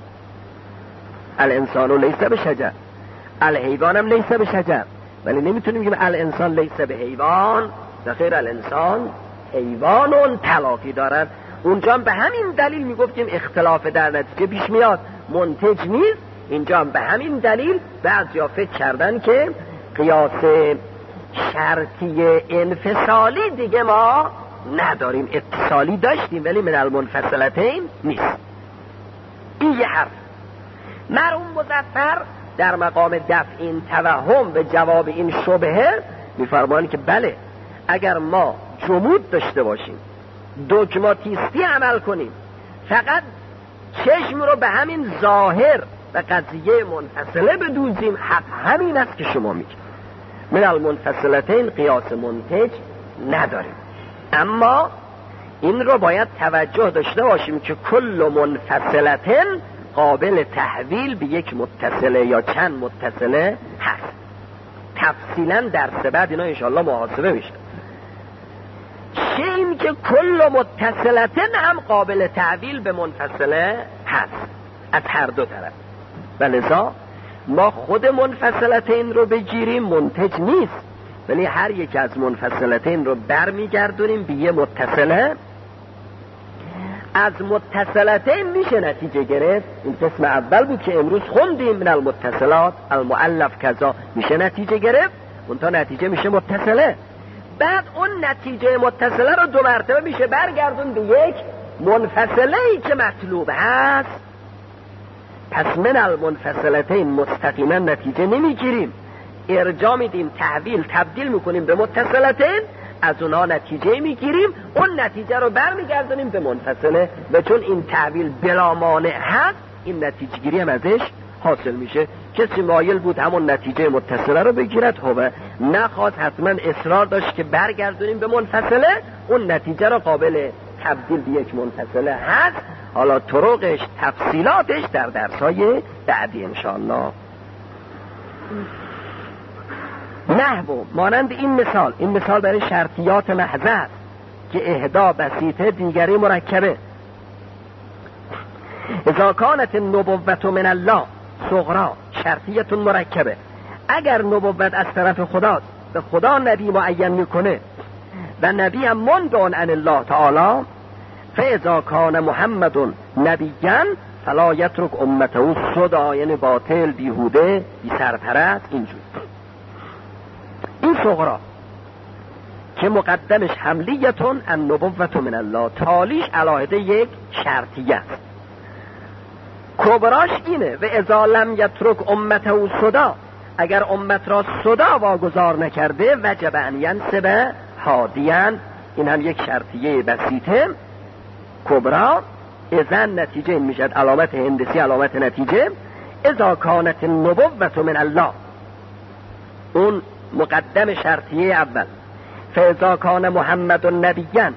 الانسان لیس به شجر، الحیوان هم لیس به شجر. ولی نمیتونیم بگیم الانسان لیس به حیوان، نخیر، الانسان حیوانون تلاقی دارد. اونجا به همین دلیل میگفتیم اختلاف در نتیجه پیش میاد، منتج نیست. اینجا به همین دلیل بعضیا فکر کردن که قیاس شرطی انفصالی دیگه ما نداریم، اتصالی داشتیم ولی من المنفصلتین نیست. این یه حرف. مرحوم مظفر در مقام دفع این توهم به جواب این شبهه میفرمایند که بله، اگر ما جمود داشته باشیم، دوگماتیستی عمل کنیم، فقط چشم رو به همین ظاهر و قضیه منفصله بدوزیم، حق همین است که شما میگید، من المنفصلتین قیاس منتج نداریم. اما این رو باید توجه داشته باشیم که کل منفصلتین قابل تحویل به یک متصله یا چند متصله هست. تفصیلا درس بعد اینا انشاءالله محاسبه میشه. چه این که کل متصلتین هم قابل تحویل به منفصله هست از هر دو طرف، و لذا ما خود منفصلتین رو بگیریم منتج نیست، ولی هر یک از منفصلتین رو برمیگردونیم به یه متصله. از متصلتین میشه نتیجه گرفت. این قسم اول بود که امروز خوندیم، من المتصلات المؤلف کذا، میشه نتیجه گرفت، اون تا نتیجه میشه متصله. بعد اون نتیجه متصله رو دو مرتبه میشه برگردون به یک منفصله ای که مطلوب هست. پس من المنفصلتین مستقیما نتیجه نمیگیریم، ارجاع میدیم، تحویل تبدیل میکنیم به متصلتین، از اونها نتیجه میگیریم، اون نتیجه رو برمیگردونیم به منفصله، و چون این تحویل بلا مانع هست این نتیجه گیری هم ازش حاصل میشه. کسی مایل بود همون نتیجه متصله رو بگیرد، خب نخواست، حتما اصرار داشت که برگردونیم به منفصله، اون نتیجه رو قابل تبدیل به یک منفصله هست. حالا طرقش تفصیلاتش در درسای بعدی انشاءالله. نحو مانند این مثال، این مثال برای شرطیات محض است که احدا بسیطه دیگری مرکبه. اذا کانت النبوت من الله صغرا شرطیت مرکبه، اگر نبوت از طرف خداست، به خدا نبی معین میکنه و نبی هم مندون عن الله تعالی، فاذا کان محمد نبیًا فلا یترک امته صدا، یعنی باطل، بیهوده، بی سرپرست. اینجور این صغرا که مقدمش حملیتون ان نبوت من الله، تالیش علاهده یک شرطیه است. کبراش اینه و اذا لم یترک امته صدا، اگر امت را صدا واگذار نکرده، وجب ان ینصب هادیان، این هم یک شرطیه بسیطه کبرا. اذن نتیجه این میشد، علامت هندسی علامت نتیجه. اذا کانت النبوت من الله، اون مقدم شرطیه اول. فاذا کان محمد نبیًا،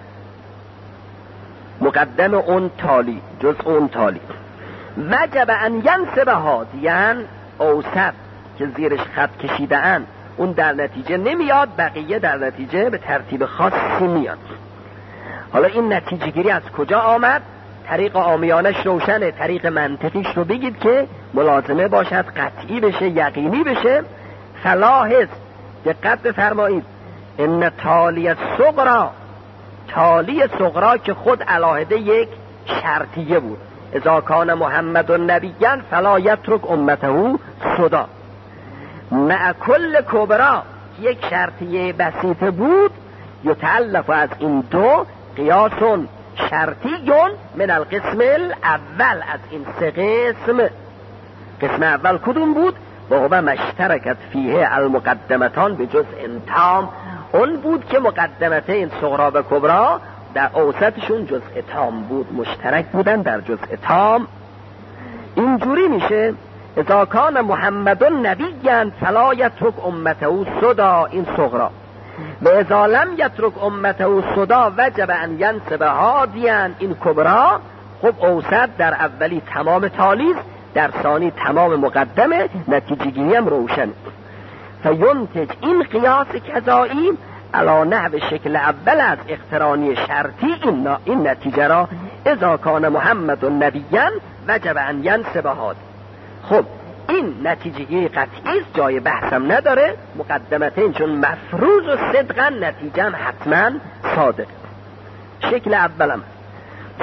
مقدم اون تالی، جز اون تالی. وجب ان ینصب هادیان، اوسط که زیرش خط کشیده ان، اون در نتیجه نمیاد، بقیه در نتیجه به ترتیب خاصی میاد. حالا این نتیجه گیری از کجا آمد؟ طریق عامیانش روشنه، طریق منطقیش رو بگید که ملازمه باشد، قطعی بشه، یقینی بشه. فلاحظ، دقت بفرمایید، ان تالی صغرا، تالی صغرا که خود علاهده یک شرطیه بود، اذا کان محمد نبیًا فلا یترک امته صدا، مع کل کبرا یک شرطیه بسیطه بود، یتألف از این دو قیاسون شرطیون من القسم الاول، از این سه قسم. قسم اول کدوم بود؟ و هو مشترکت فیه المقدمتان به جزء تام، اون بود که مقدمتین صغرا و کبرا در اوسطشون جزء تام بود، مشترک بودن در جزء تام. اینجوری میشه اذا کان محمد نبیًا فلا یترک امته صدا، این صغرا. و اذا لم یترک امته صدا وجب ان ینصب هادیًا، این کبرا. خب اوسط در اولی تمام تالیز، در ثانی تمام مقدمه، نتیجه گیری هم روشن. فینتج این قیاس کذایی علا نحو شکل اول از اقترانی شرطی، این, این نتیجه را اذا کان محمد نبیًا وجب ان ینصب هادی. خب این نتیجه گیری قطعی است، جای بحثم نداره. مقدمتین چون مفروض و صدقا، نتیجه هم حتما صادق. شکل اولم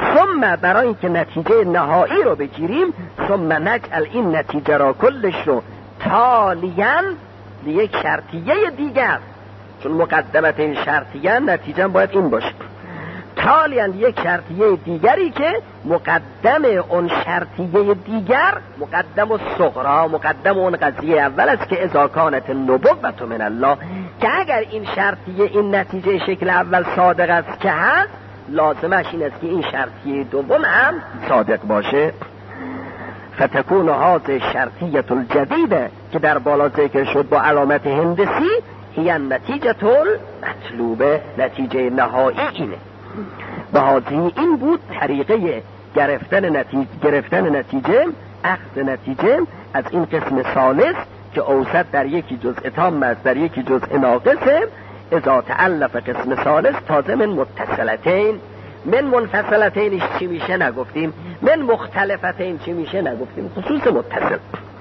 ثم برای اینکه نتیجه نهایی رو بگیریم، ثم نجعل این نتیجه را کلش رو تالین یک شرطیه دیگر، چون مقدمت این شرطیه نتیجه باید این باشه، تالین یک شرطیه دیگری که مقدم اون شرطیه دیگر مقدم الصغرا، مقدم اون قضیه اول است که اذا کانت النبوة من الله، که اگر این شرطیه این نتیجه شکل اول صادق است که هست، لازمش این است که این شرطیه دوم هم صادق باشه. فتکون هذه شرطیه الجدیده که در بالا ذکر شد با علامت هندسی، هی نتیجه المطلوبه، نتیجه نهایی اینه. به هذه این بود طریقه گرفتن نتیجه، گرفتن نتیجه اخذ نتیجه از این قسم ثالث که اوسط در یکی جزء تام است، در یکی جزء ناقصه. اذا تألف قسم ثالث تازه من متصلتین، من منفصلتینش چی میشه نگفتیم، من مختلفتین چی میشه نگفتیم، خصوص متصل.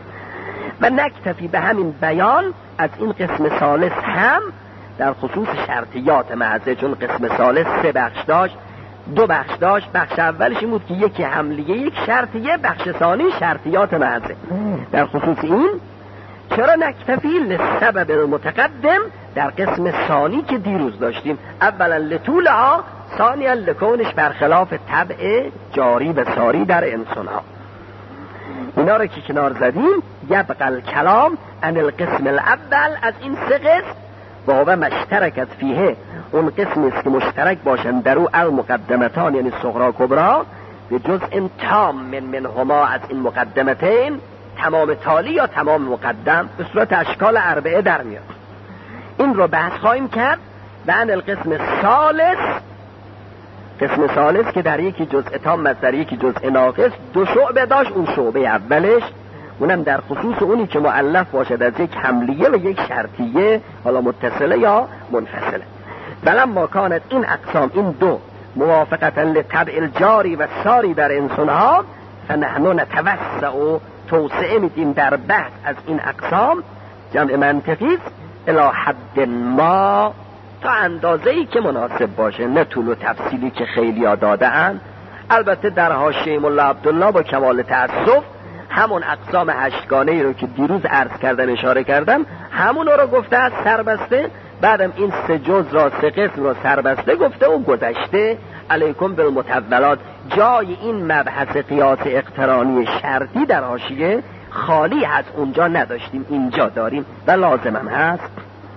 و نکتفی به همین بیان از این قسم ثالث هم در خصوص شرطیات محضه، چون قسم ثالث سه بخش داشت، دو بخش داشت. بخش اولش این بود که یکی حملیه یک شرطیه، بخش ثانی شرطیات محضه. در خصوص این چرا نکتفی لسبب المتقدم در قسم ثانی که دیروز داشتیم، اولا لطولها، ثانیا لکونش برخلاف طبع جاری و ساری در انسان ها. اینا رو که کنار زدیم، یبقى الکلام عن القسم الاول، از این سه قسم و هو مشترکت فیه، اون قسمی است که مشترک باشن در او المقدمتان یعنی صغرا کبرا به جزء تام من منهما، از این مقدمتین تمام تالی یا تمام مقدم به صورت اشکال اربعه در میاد. این رو بحث خواهیم کرد. و عن القسم ثالث، قسم ثالث که در یکی جزء تام است در یکی جزء ناقص، دو شعبه داشت. اون شعبه اولش اونم در خصوص اونی که مؤلف باشد از یک حملیه و یک شرطیه، حالا متصله یا منفصله. فلما کانت این اقسام، این دو موافقتا لطبع الجاری و ساری در انسانها، فنحن نتوسع و توسعه میدیم در بحث از این اقسام، جمع منطقی است، الی حد ما، تا اندازه‌ای که مناسب باشه، نه طول و تفصیلی که خیلی ها داده اند. البته در حاشیه مولا عبدالله با کمال تأسف همون اقسام هشتگانه‌ای رو که دیروز عرض کردن اشاره کردم همون رو گفته است سربسته، بعدم این سه جز را سه قسم را سربسته گفته و گذشته. علیکم بالمتولات، جای این مبحث قیاس اقترانی شرطی در حاشیه خالی هست، اونجا نداشتیم، اینجا داریم و لازمم هست.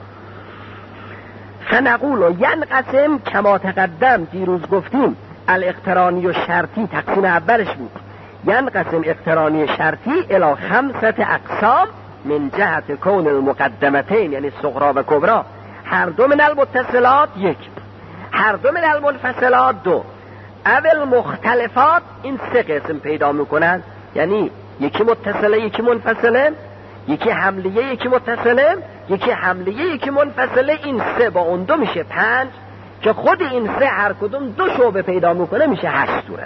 فنقول و ینقسم کما تقدم، دیروز گفتیم الاقترانی و شرطی تقسیم اولش بود، ینقسم اقترانی شرطی الی خمسة اقسام من جهت کون المقدمتین یعنی صغرا و کبرا، هر دو من المتصلات یک، هر دو من المنفصلات دو، اول مختلفات این سه قسم پیدا میکنن، یعنی یکی متصله یکی منفصله، یکی حملیه یکی متصله، یکی حملیه یکی منفصله، این سه با اون دو میشه پنج، که خود این سه هر کدوم دو شعبه پیدا میکنه میشه هشت صورت.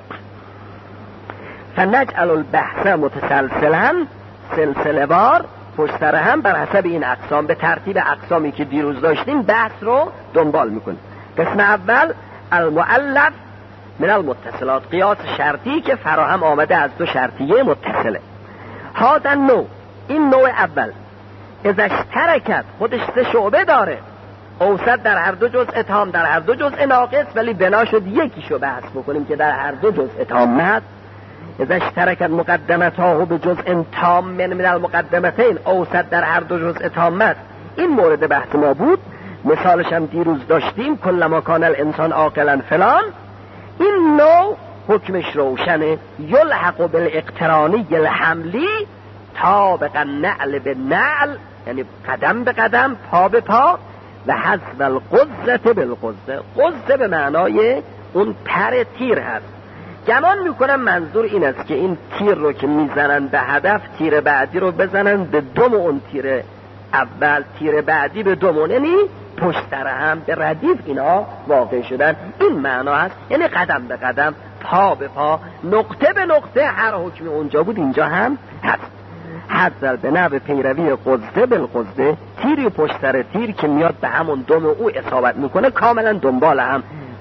فنجعل البحث متسلسلا، سلسله وار پشت سر هم بر حسب این اقسام، به ترتیب اقسامی که دیروز داشتیم بحث رو دنبال میکنیم. قسم اول المؤلف من المتصلات، قیاس شرطی که فراهم آمده از دو شرطیه متصله. هذا نوع، این نوع اول، اذا اشترکت، خودش سه شعبه داره، اوسط در هر دو جزء تام در هر دو جزء ناقص، ولی بنا شد یکیشو بحث بکنیم که در هر دو جزء تام است. اذا اشترکت مقدمتاه به جزء تام من من المقدمتین، اوسط در هر دو جزء تام است. این مورد بحث ما بود، مثالش هم دیروز داشتیم، کلما کان الانسان عاقلا فلان. این نوع حکمش روشنه، یلحق بالاقترانی الحملی طابق النعل به نعل، یعنی قدم به قدم، پا به پا، و حذف القزة بالقزة، قزة به معنای اون پر تیر هست. گمان میکنم منظور این است که این تیر رو که میزنن به هدف، تیر بعدی رو بزنن به دوم اون تیر اول، تیر بعدی به دوم، یعنی پشت سر هم به ردیف اینا واقع شدن. این معنا هست، یعنی قدم به قدم، پا به پا، نقطه به نقطه، هر حکم اونجا بود اینجا هم هست. حذر به نوع پیروی قزده بالقزده، تیری پشت سر تیر که میاد به همون دوم او اصابت میکنه، کاملا دنبال هم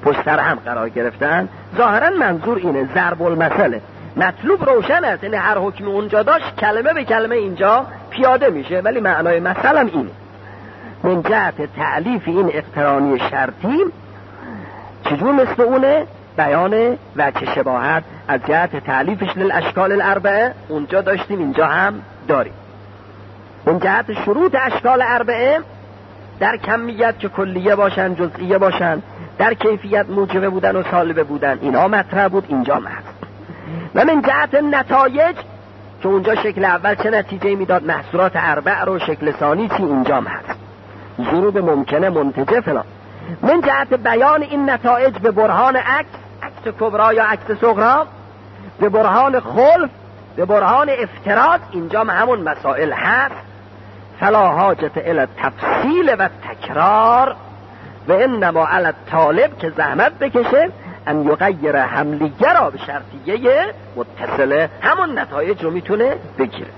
پشت سر هم قرار گرفتن. ظاهرا منظور اینه، ضرب المثل مطلوب روشن است، یعنی هر حکم اونجا داشت کلمه به کلمه اینجا پیاده میشه، ولی معنای مثل هم اینه. من جهت تعلیف این اقترانی شرطی چجور مثل اونه؟ بیان وجه شباهت از جهت تعلیفش للاشکال الاربعه اونجا داشتیم، اینجا هم داریم. من جهت شروط اشکال اربعه در کمیت که کلیه باشن، جزئیه باشن، در کیفیت موجبه بودن و سالبه بودن، اینا مطرح بود، اینجا هست. و من جهت نتایج که اونجا شکل اول چه نتیجه میداد، محصولات اربع رو، شکل ثانی چی، اینجا هست، ضروب ممکنه، منتجه فلان. من جهت بیان این نتایج به برهان عکس، عکس کبرا یا عکس صغرا، به برهان خلف، به برهان افتراض، اینجا همون مسائل هست. فلا حاجت الی تفصیل و تکرار و انما علی الطالب که زحمت بکشه ان یغیر حملیه را به شرطیه متصله، همون نتایج رو میتونه بگیره.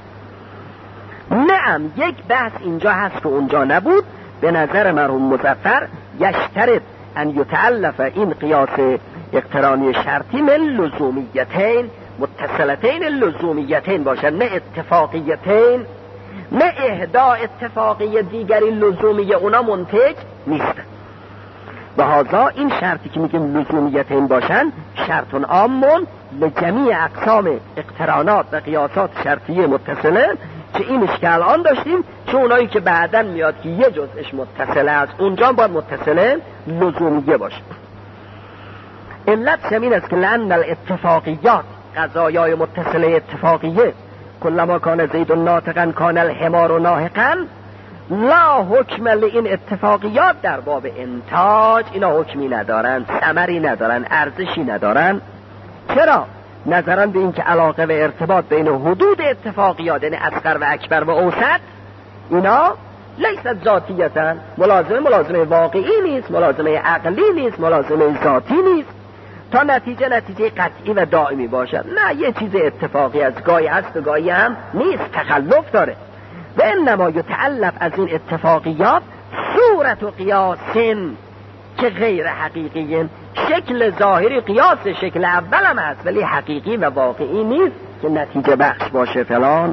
نعم یک بحث اینجا هست که اونجا نبود. به نظر مرحوم مظفر یشترط ان یتعلف این قیاس اقترانی شرطی من لزومیتین متصلتین، لزومیتین باشن نه اتفاقیتین، نه اهدا اتفاقی دیگری لزومی اونا منتج نیست. و هذا این شرطی که میگیم لزومیتین باشن شرطون عامون لجمیع اقسام اقترانات و قیاسات شرطیه متصله، که اینش که الان داشتیم، چه اونایی که بعدن میاد که یه جزءش متصله است اونجا باید متصله لزومیه باشه. علت همین است که لأن الاتفاقیات قضایای متصله اتفاقیه کلما کان زید ناطقا کان الحمار ناهقا، لا حکم لین اتفاقیات در باب انتاج اینا حکمی ندارن، ثمری ندارن، ارزشی ندارن. چرا؟ نظرا به این که علاقه و ارتباط بین حدود اتفاقیات یعنی اصغر و اکبر و اوسط اینا لیست ذاتیتن، ملازمه ملازمه واقعی نیست، ملازمه عقلی نیست، ملازمه ذاتی نیست، تا نتیجه نتیجه قطعی و دائمی باشد. نه، یه چیز اتفاقی از گاهی هست و گاهی هم نیست، تخلف داره. و انما یتعلف از این اتفاقیات صورت و قیاسین که غیر حقیقی، شکل ظاهری قیاس شکل اول هم هست ولی حقیقی و واقعی نیست که نتیجه بخش باشه فلان.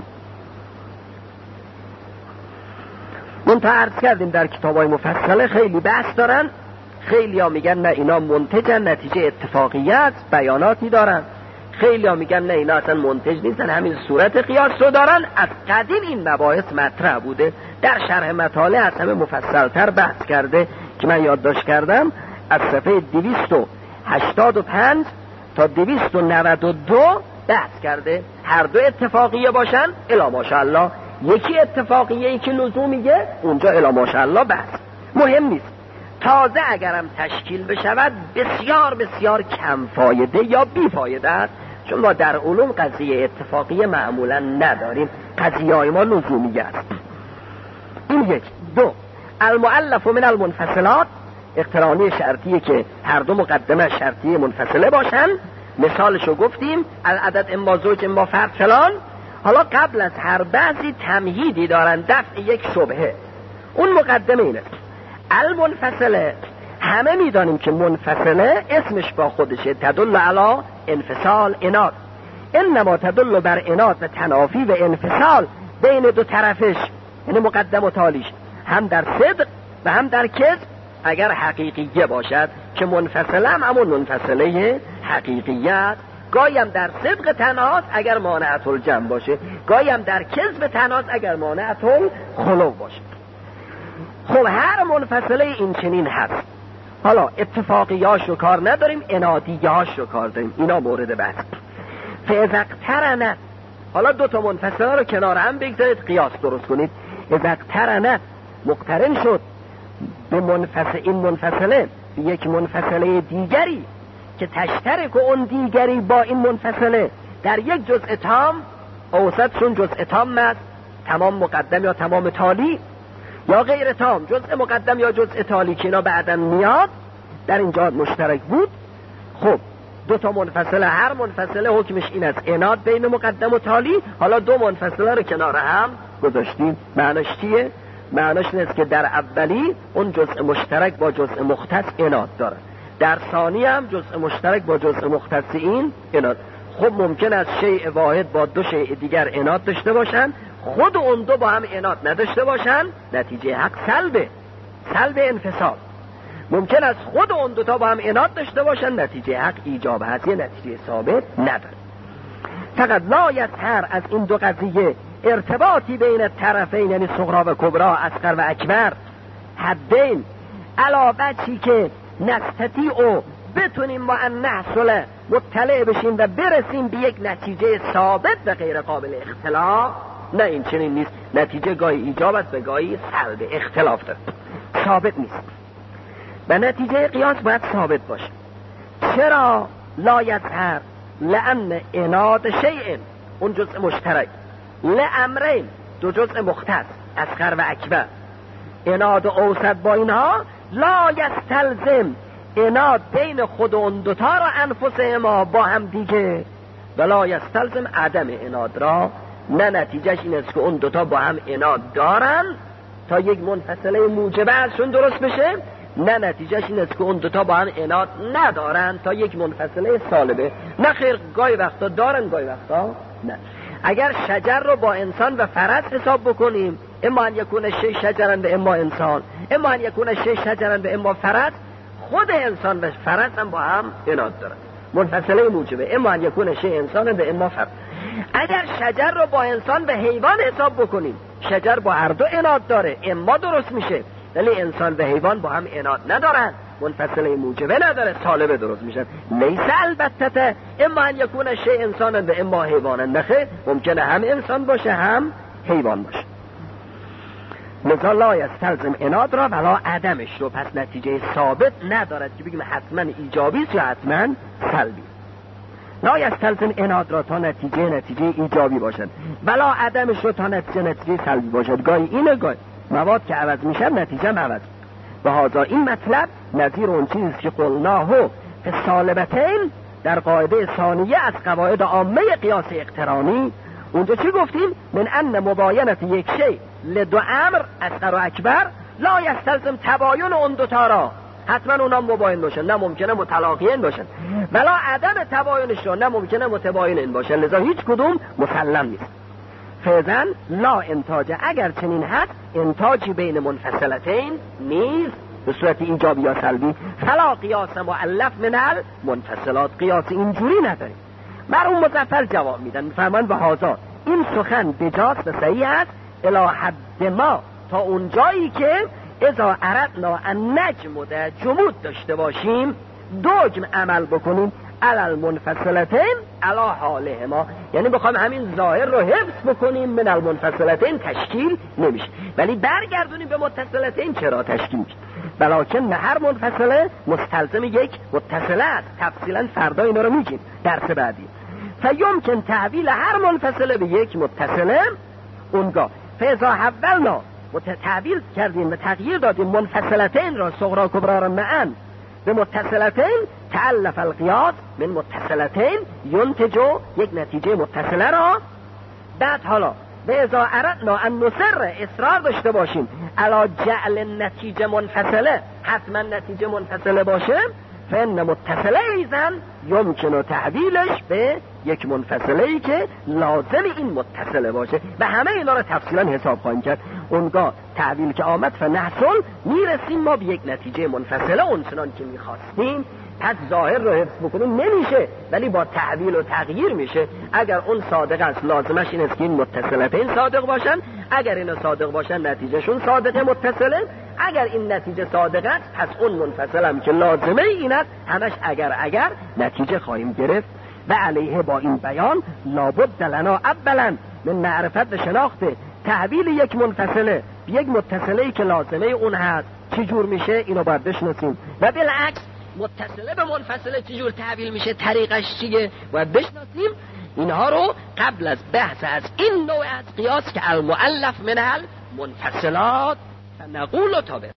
منتها عرض کردیم در کتابای مفصله خیلی بحث دارن، خیلی ها میگن نه اینا منتجن، نتیجه اتفاقیت بیاناتی دارن، خیلی ها میگن نه اینا اصلا منتج نیستن، همین صورت قیاس رو دارن. از قدیم این مباحث مطرح بوده، در شرح مطالع از همه مفصلتر بحث کرده که من یادداشت کردم از صفحه دویست و هشتاد و پنج تا دویست و نود و دو بحث کرده. هر دو اتفاقیه باشن الا ماشاءالله، یکی اتفاقیه یکی لزومیه، اونجا الا ماشاءالله بحث مهم نیست. تازه اگرم تشکیل بشود بسیار بسیار کم فایده یا بی فایده است، چون ما در علوم قضیه اتفاقیه معمولا نداریم، قضیه های ما لزومیه است. این یک. دو، المؤلف من المنفصلات اقترانی شرطیه که هر دو مقدمه شرطیه منفصله باشن. مثالشو گفتیم العدد اما زوج اما فرد فلان. حالا قبل از هر بعضی تمهیدی دارن، دفع یک شبهه. اون مقدمه اینه. المنفصله همه میدانیم که منفصله اسمش با خودشه، تدل علی انفصال اناد، انما تدل بر اناد و تنافی و انفصال بین دو طرفش، یعنی مقدم و تالیش، هم در صدق و هم در کذب اگر حقیقیه باشد که منفصله هم همون منفصله حقیقیت، گاهی هم در صدق تنهاست اگر مانعت الجمع باشه، گاهی هم در کذب تنهاست اگر مانعت الخلو باشه. خب هر منفصله این چنین هست. حالا اتفاقیاش رو کار نداریم، انادیهاش رو کار داریم، اینا مورد بحث. فاذا اقترنت، حالا دو تا منفصله رو کنار هم بگذارید قیاس درست کنید. اذا اقترنت مقترن شد به منفصل، این منفصله به یک منفصله دیگری که تشترک اون دیگری با این منفصله در یک جزء تام، اوسطشون جزء تام است، تمام مقدم یا تمام تالی، یا غیر تام جزء مقدم یا جزء تالی که اینا بعداً میاد، در اینجا مشترک بود. خب دو تا منفصله، هر منفصله حکمش این است اناد بین مقدم و تالی. حالا دو منفصله رو کنار هم گذاشتیم. معناش چیه؟ معناش این است که در اولی اون جزء مشترک با جزء مختص اناد داره، در ثانی هم جزء مشترک با جزء مختص این اناد. خب ممکن است شیء واحد با دو شیء دیگر اناد داشته باشن، خود اون دو با هم اناد نداشته باشن، نتیجه حق سلبه، سلب انفصال. ممکن است خود اون دو تا با هم اناد داشته باشن، نتیجه حق ایجاب هست، یه نتیجه ثابت نداره. فقط لا یظهر از این دو قضیه ارتباطی بین طرفین، یعنی صغرا و کبرا، اصغر و اکبر، حدین، علاوه‌ای که نستطیع بتونیم با ان نحصل مطلع بشیم و برسیم به یک نتیجه ثابت و غیر قابل اختلاف. نه این چنین نیست، نتیجه گاهی ایجاب است و گاهی سلب، اختلاف داره، ثابت نیست. و نتیجه قیاس باید ثابت باشه. چرا لا یظهر؟ لأن اناد شیء، اون جزء مشترک، لامرین، دو جزء مختص، اصغر و اکبر، اناد اوسط با اینها لا یستلزم اناد بین خود و اون دوتا را انفس ما با هم دیگه، ولا یستلزم عدم اناد را. نه نتیجهش این است که اون دوتا با هم اناد دارن تا یک منفصله موجبه ازشون درست بشه، نه نتیجهش این است که اون دوتا با هم اناد ندارن تا یک منفصله سالبه. نه خیر، گاهی وقتا دارن گاهی وقتا نه. اگر شجر رو با انسان و فرس حساب بکنیم، اما ان یکون شی شجرن و اما انسان، اما ان یکون شی شجرن و اما فرس، خود انسان و فرس هم با هم اناد دارن، منفصله موجبه، اما ان یکون شی انسان و اما فرس. اگر شجر رو با انسان و حیوان حساب بکنیم، شجر با هر دو اناد داره، اما درست میشه، ولی انسان و حیوان با هم اناد ندارن، منفصله موجبه نداره، سالبه درست میشن. لیس البته اما ان یکون شی انسان و اما حیوان، نخیر، ممکنه هم انسان باشه هم حیوان باشه. لذا لا یستلزم اناد را ولا عدمش رو، پس نتیجه ثابت ندارد که بگیم حتما ایجابی است یا حتما سلبی. لا یستلزم اناد را تا نتیجه نتیجه ایجابی باشد، ولا عدمش رو تا نتیجه نتیجه سلبی باشد. گاهی اینه، گاهی مواد که عوض میشن نتیجه هم عوض. و هذا این مطلب نظیر اون چیزی که قلناه فی السالبتین در قاعده ثانیه از قواعد عامه قیاس اقترانی. اونجا چی گفتیم؟ من ان مباینت یک شی لدو امر اصغر و اکبر لا یستلزم تباین اون دوتا را، حتما اونا مباین باشن، نه ممکنه متلاقیین باشن، ولا عدم تباینش را، نه ممکنه متباینین باشن، لذا هیچ کدوم مسلم نیست. فعلا لا انتاج، اگر چنین هست انتاجی بین منفصلتین نیست به صورت ایجابی یا سلبی. فلا قیاس مؤلف من المنفصلات، قیاس اینجوری نداریم. مرحوم مظفر جواب میدن، میفرمان به هازا این سخن بجاست و صحیح است الی حد ما، تا اون جایی که اذا اردنا ان نجمد، جمود داشته باشیم، دوجم عمل بکنیم علل منفصلتین علی حاله ما، یعنی بخوام همین ظاهر رو حفظ بکنیم من المنفصلتین تشکیل نمیشه، ولی برگردونیم به متصلتین چرا تشکیل میشه. بلکن هر منفصله مستلزم یک متصله است. تفصیلا فردا اینا رو میگیم درس بعدی. فیمکن تحویل هر منفصله به یک متصله، اونگاه فاذا حولنا تحویل کردیم و تغییر دادیم منفصلتین را صغرا کبرا را معا به متصلتین، تألف القیاس من متصلتین ینتجو، یک نتیجه متصله را. بعد حالا به اذا اردنا ان نصر، اصرار داشته باشیم علی جعل نتیجه منفصله، حتما نتیجه منفصله باشه، فان متصله ایزن یمکن تحویلش به یک منفصله ای که لازم این متصله باشه و همه اینا رو تفصیلا حساب خواهیم کرد. اونگاه تحویل که آمد فنحصل، میرسیم ما به یک نتیجه منفصله اونچنان که میخواستیم. پس ظاهر رو حفظ بکنیم نمیشه، ولی با تحویل و تغییر میشه. اگر اون صادق است لازمش این است که این متصلتین صادق باشن، اگر اینا صادق باشن نتیجهشون صادقه متصله، اگر این نتیجه صادق است پس اون منفصل هم که لازمه این است، همش اگر اگر نتیجه خواهیم گرفت. و علیه با این بیان لابد لنا اولا من معرفت و شناخت تحویل یک منفصله به یک متصله که لازمه اون هست چجور میشه، اینو باید بشناسیم. و بالعکس متصله به منفصله چجور تحویل میشه، طریقش چیه، باید بشناسیم. اینها رو قبل از بحث از این نوع از قیاس که المؤلف من المنفصلات نقول و تابع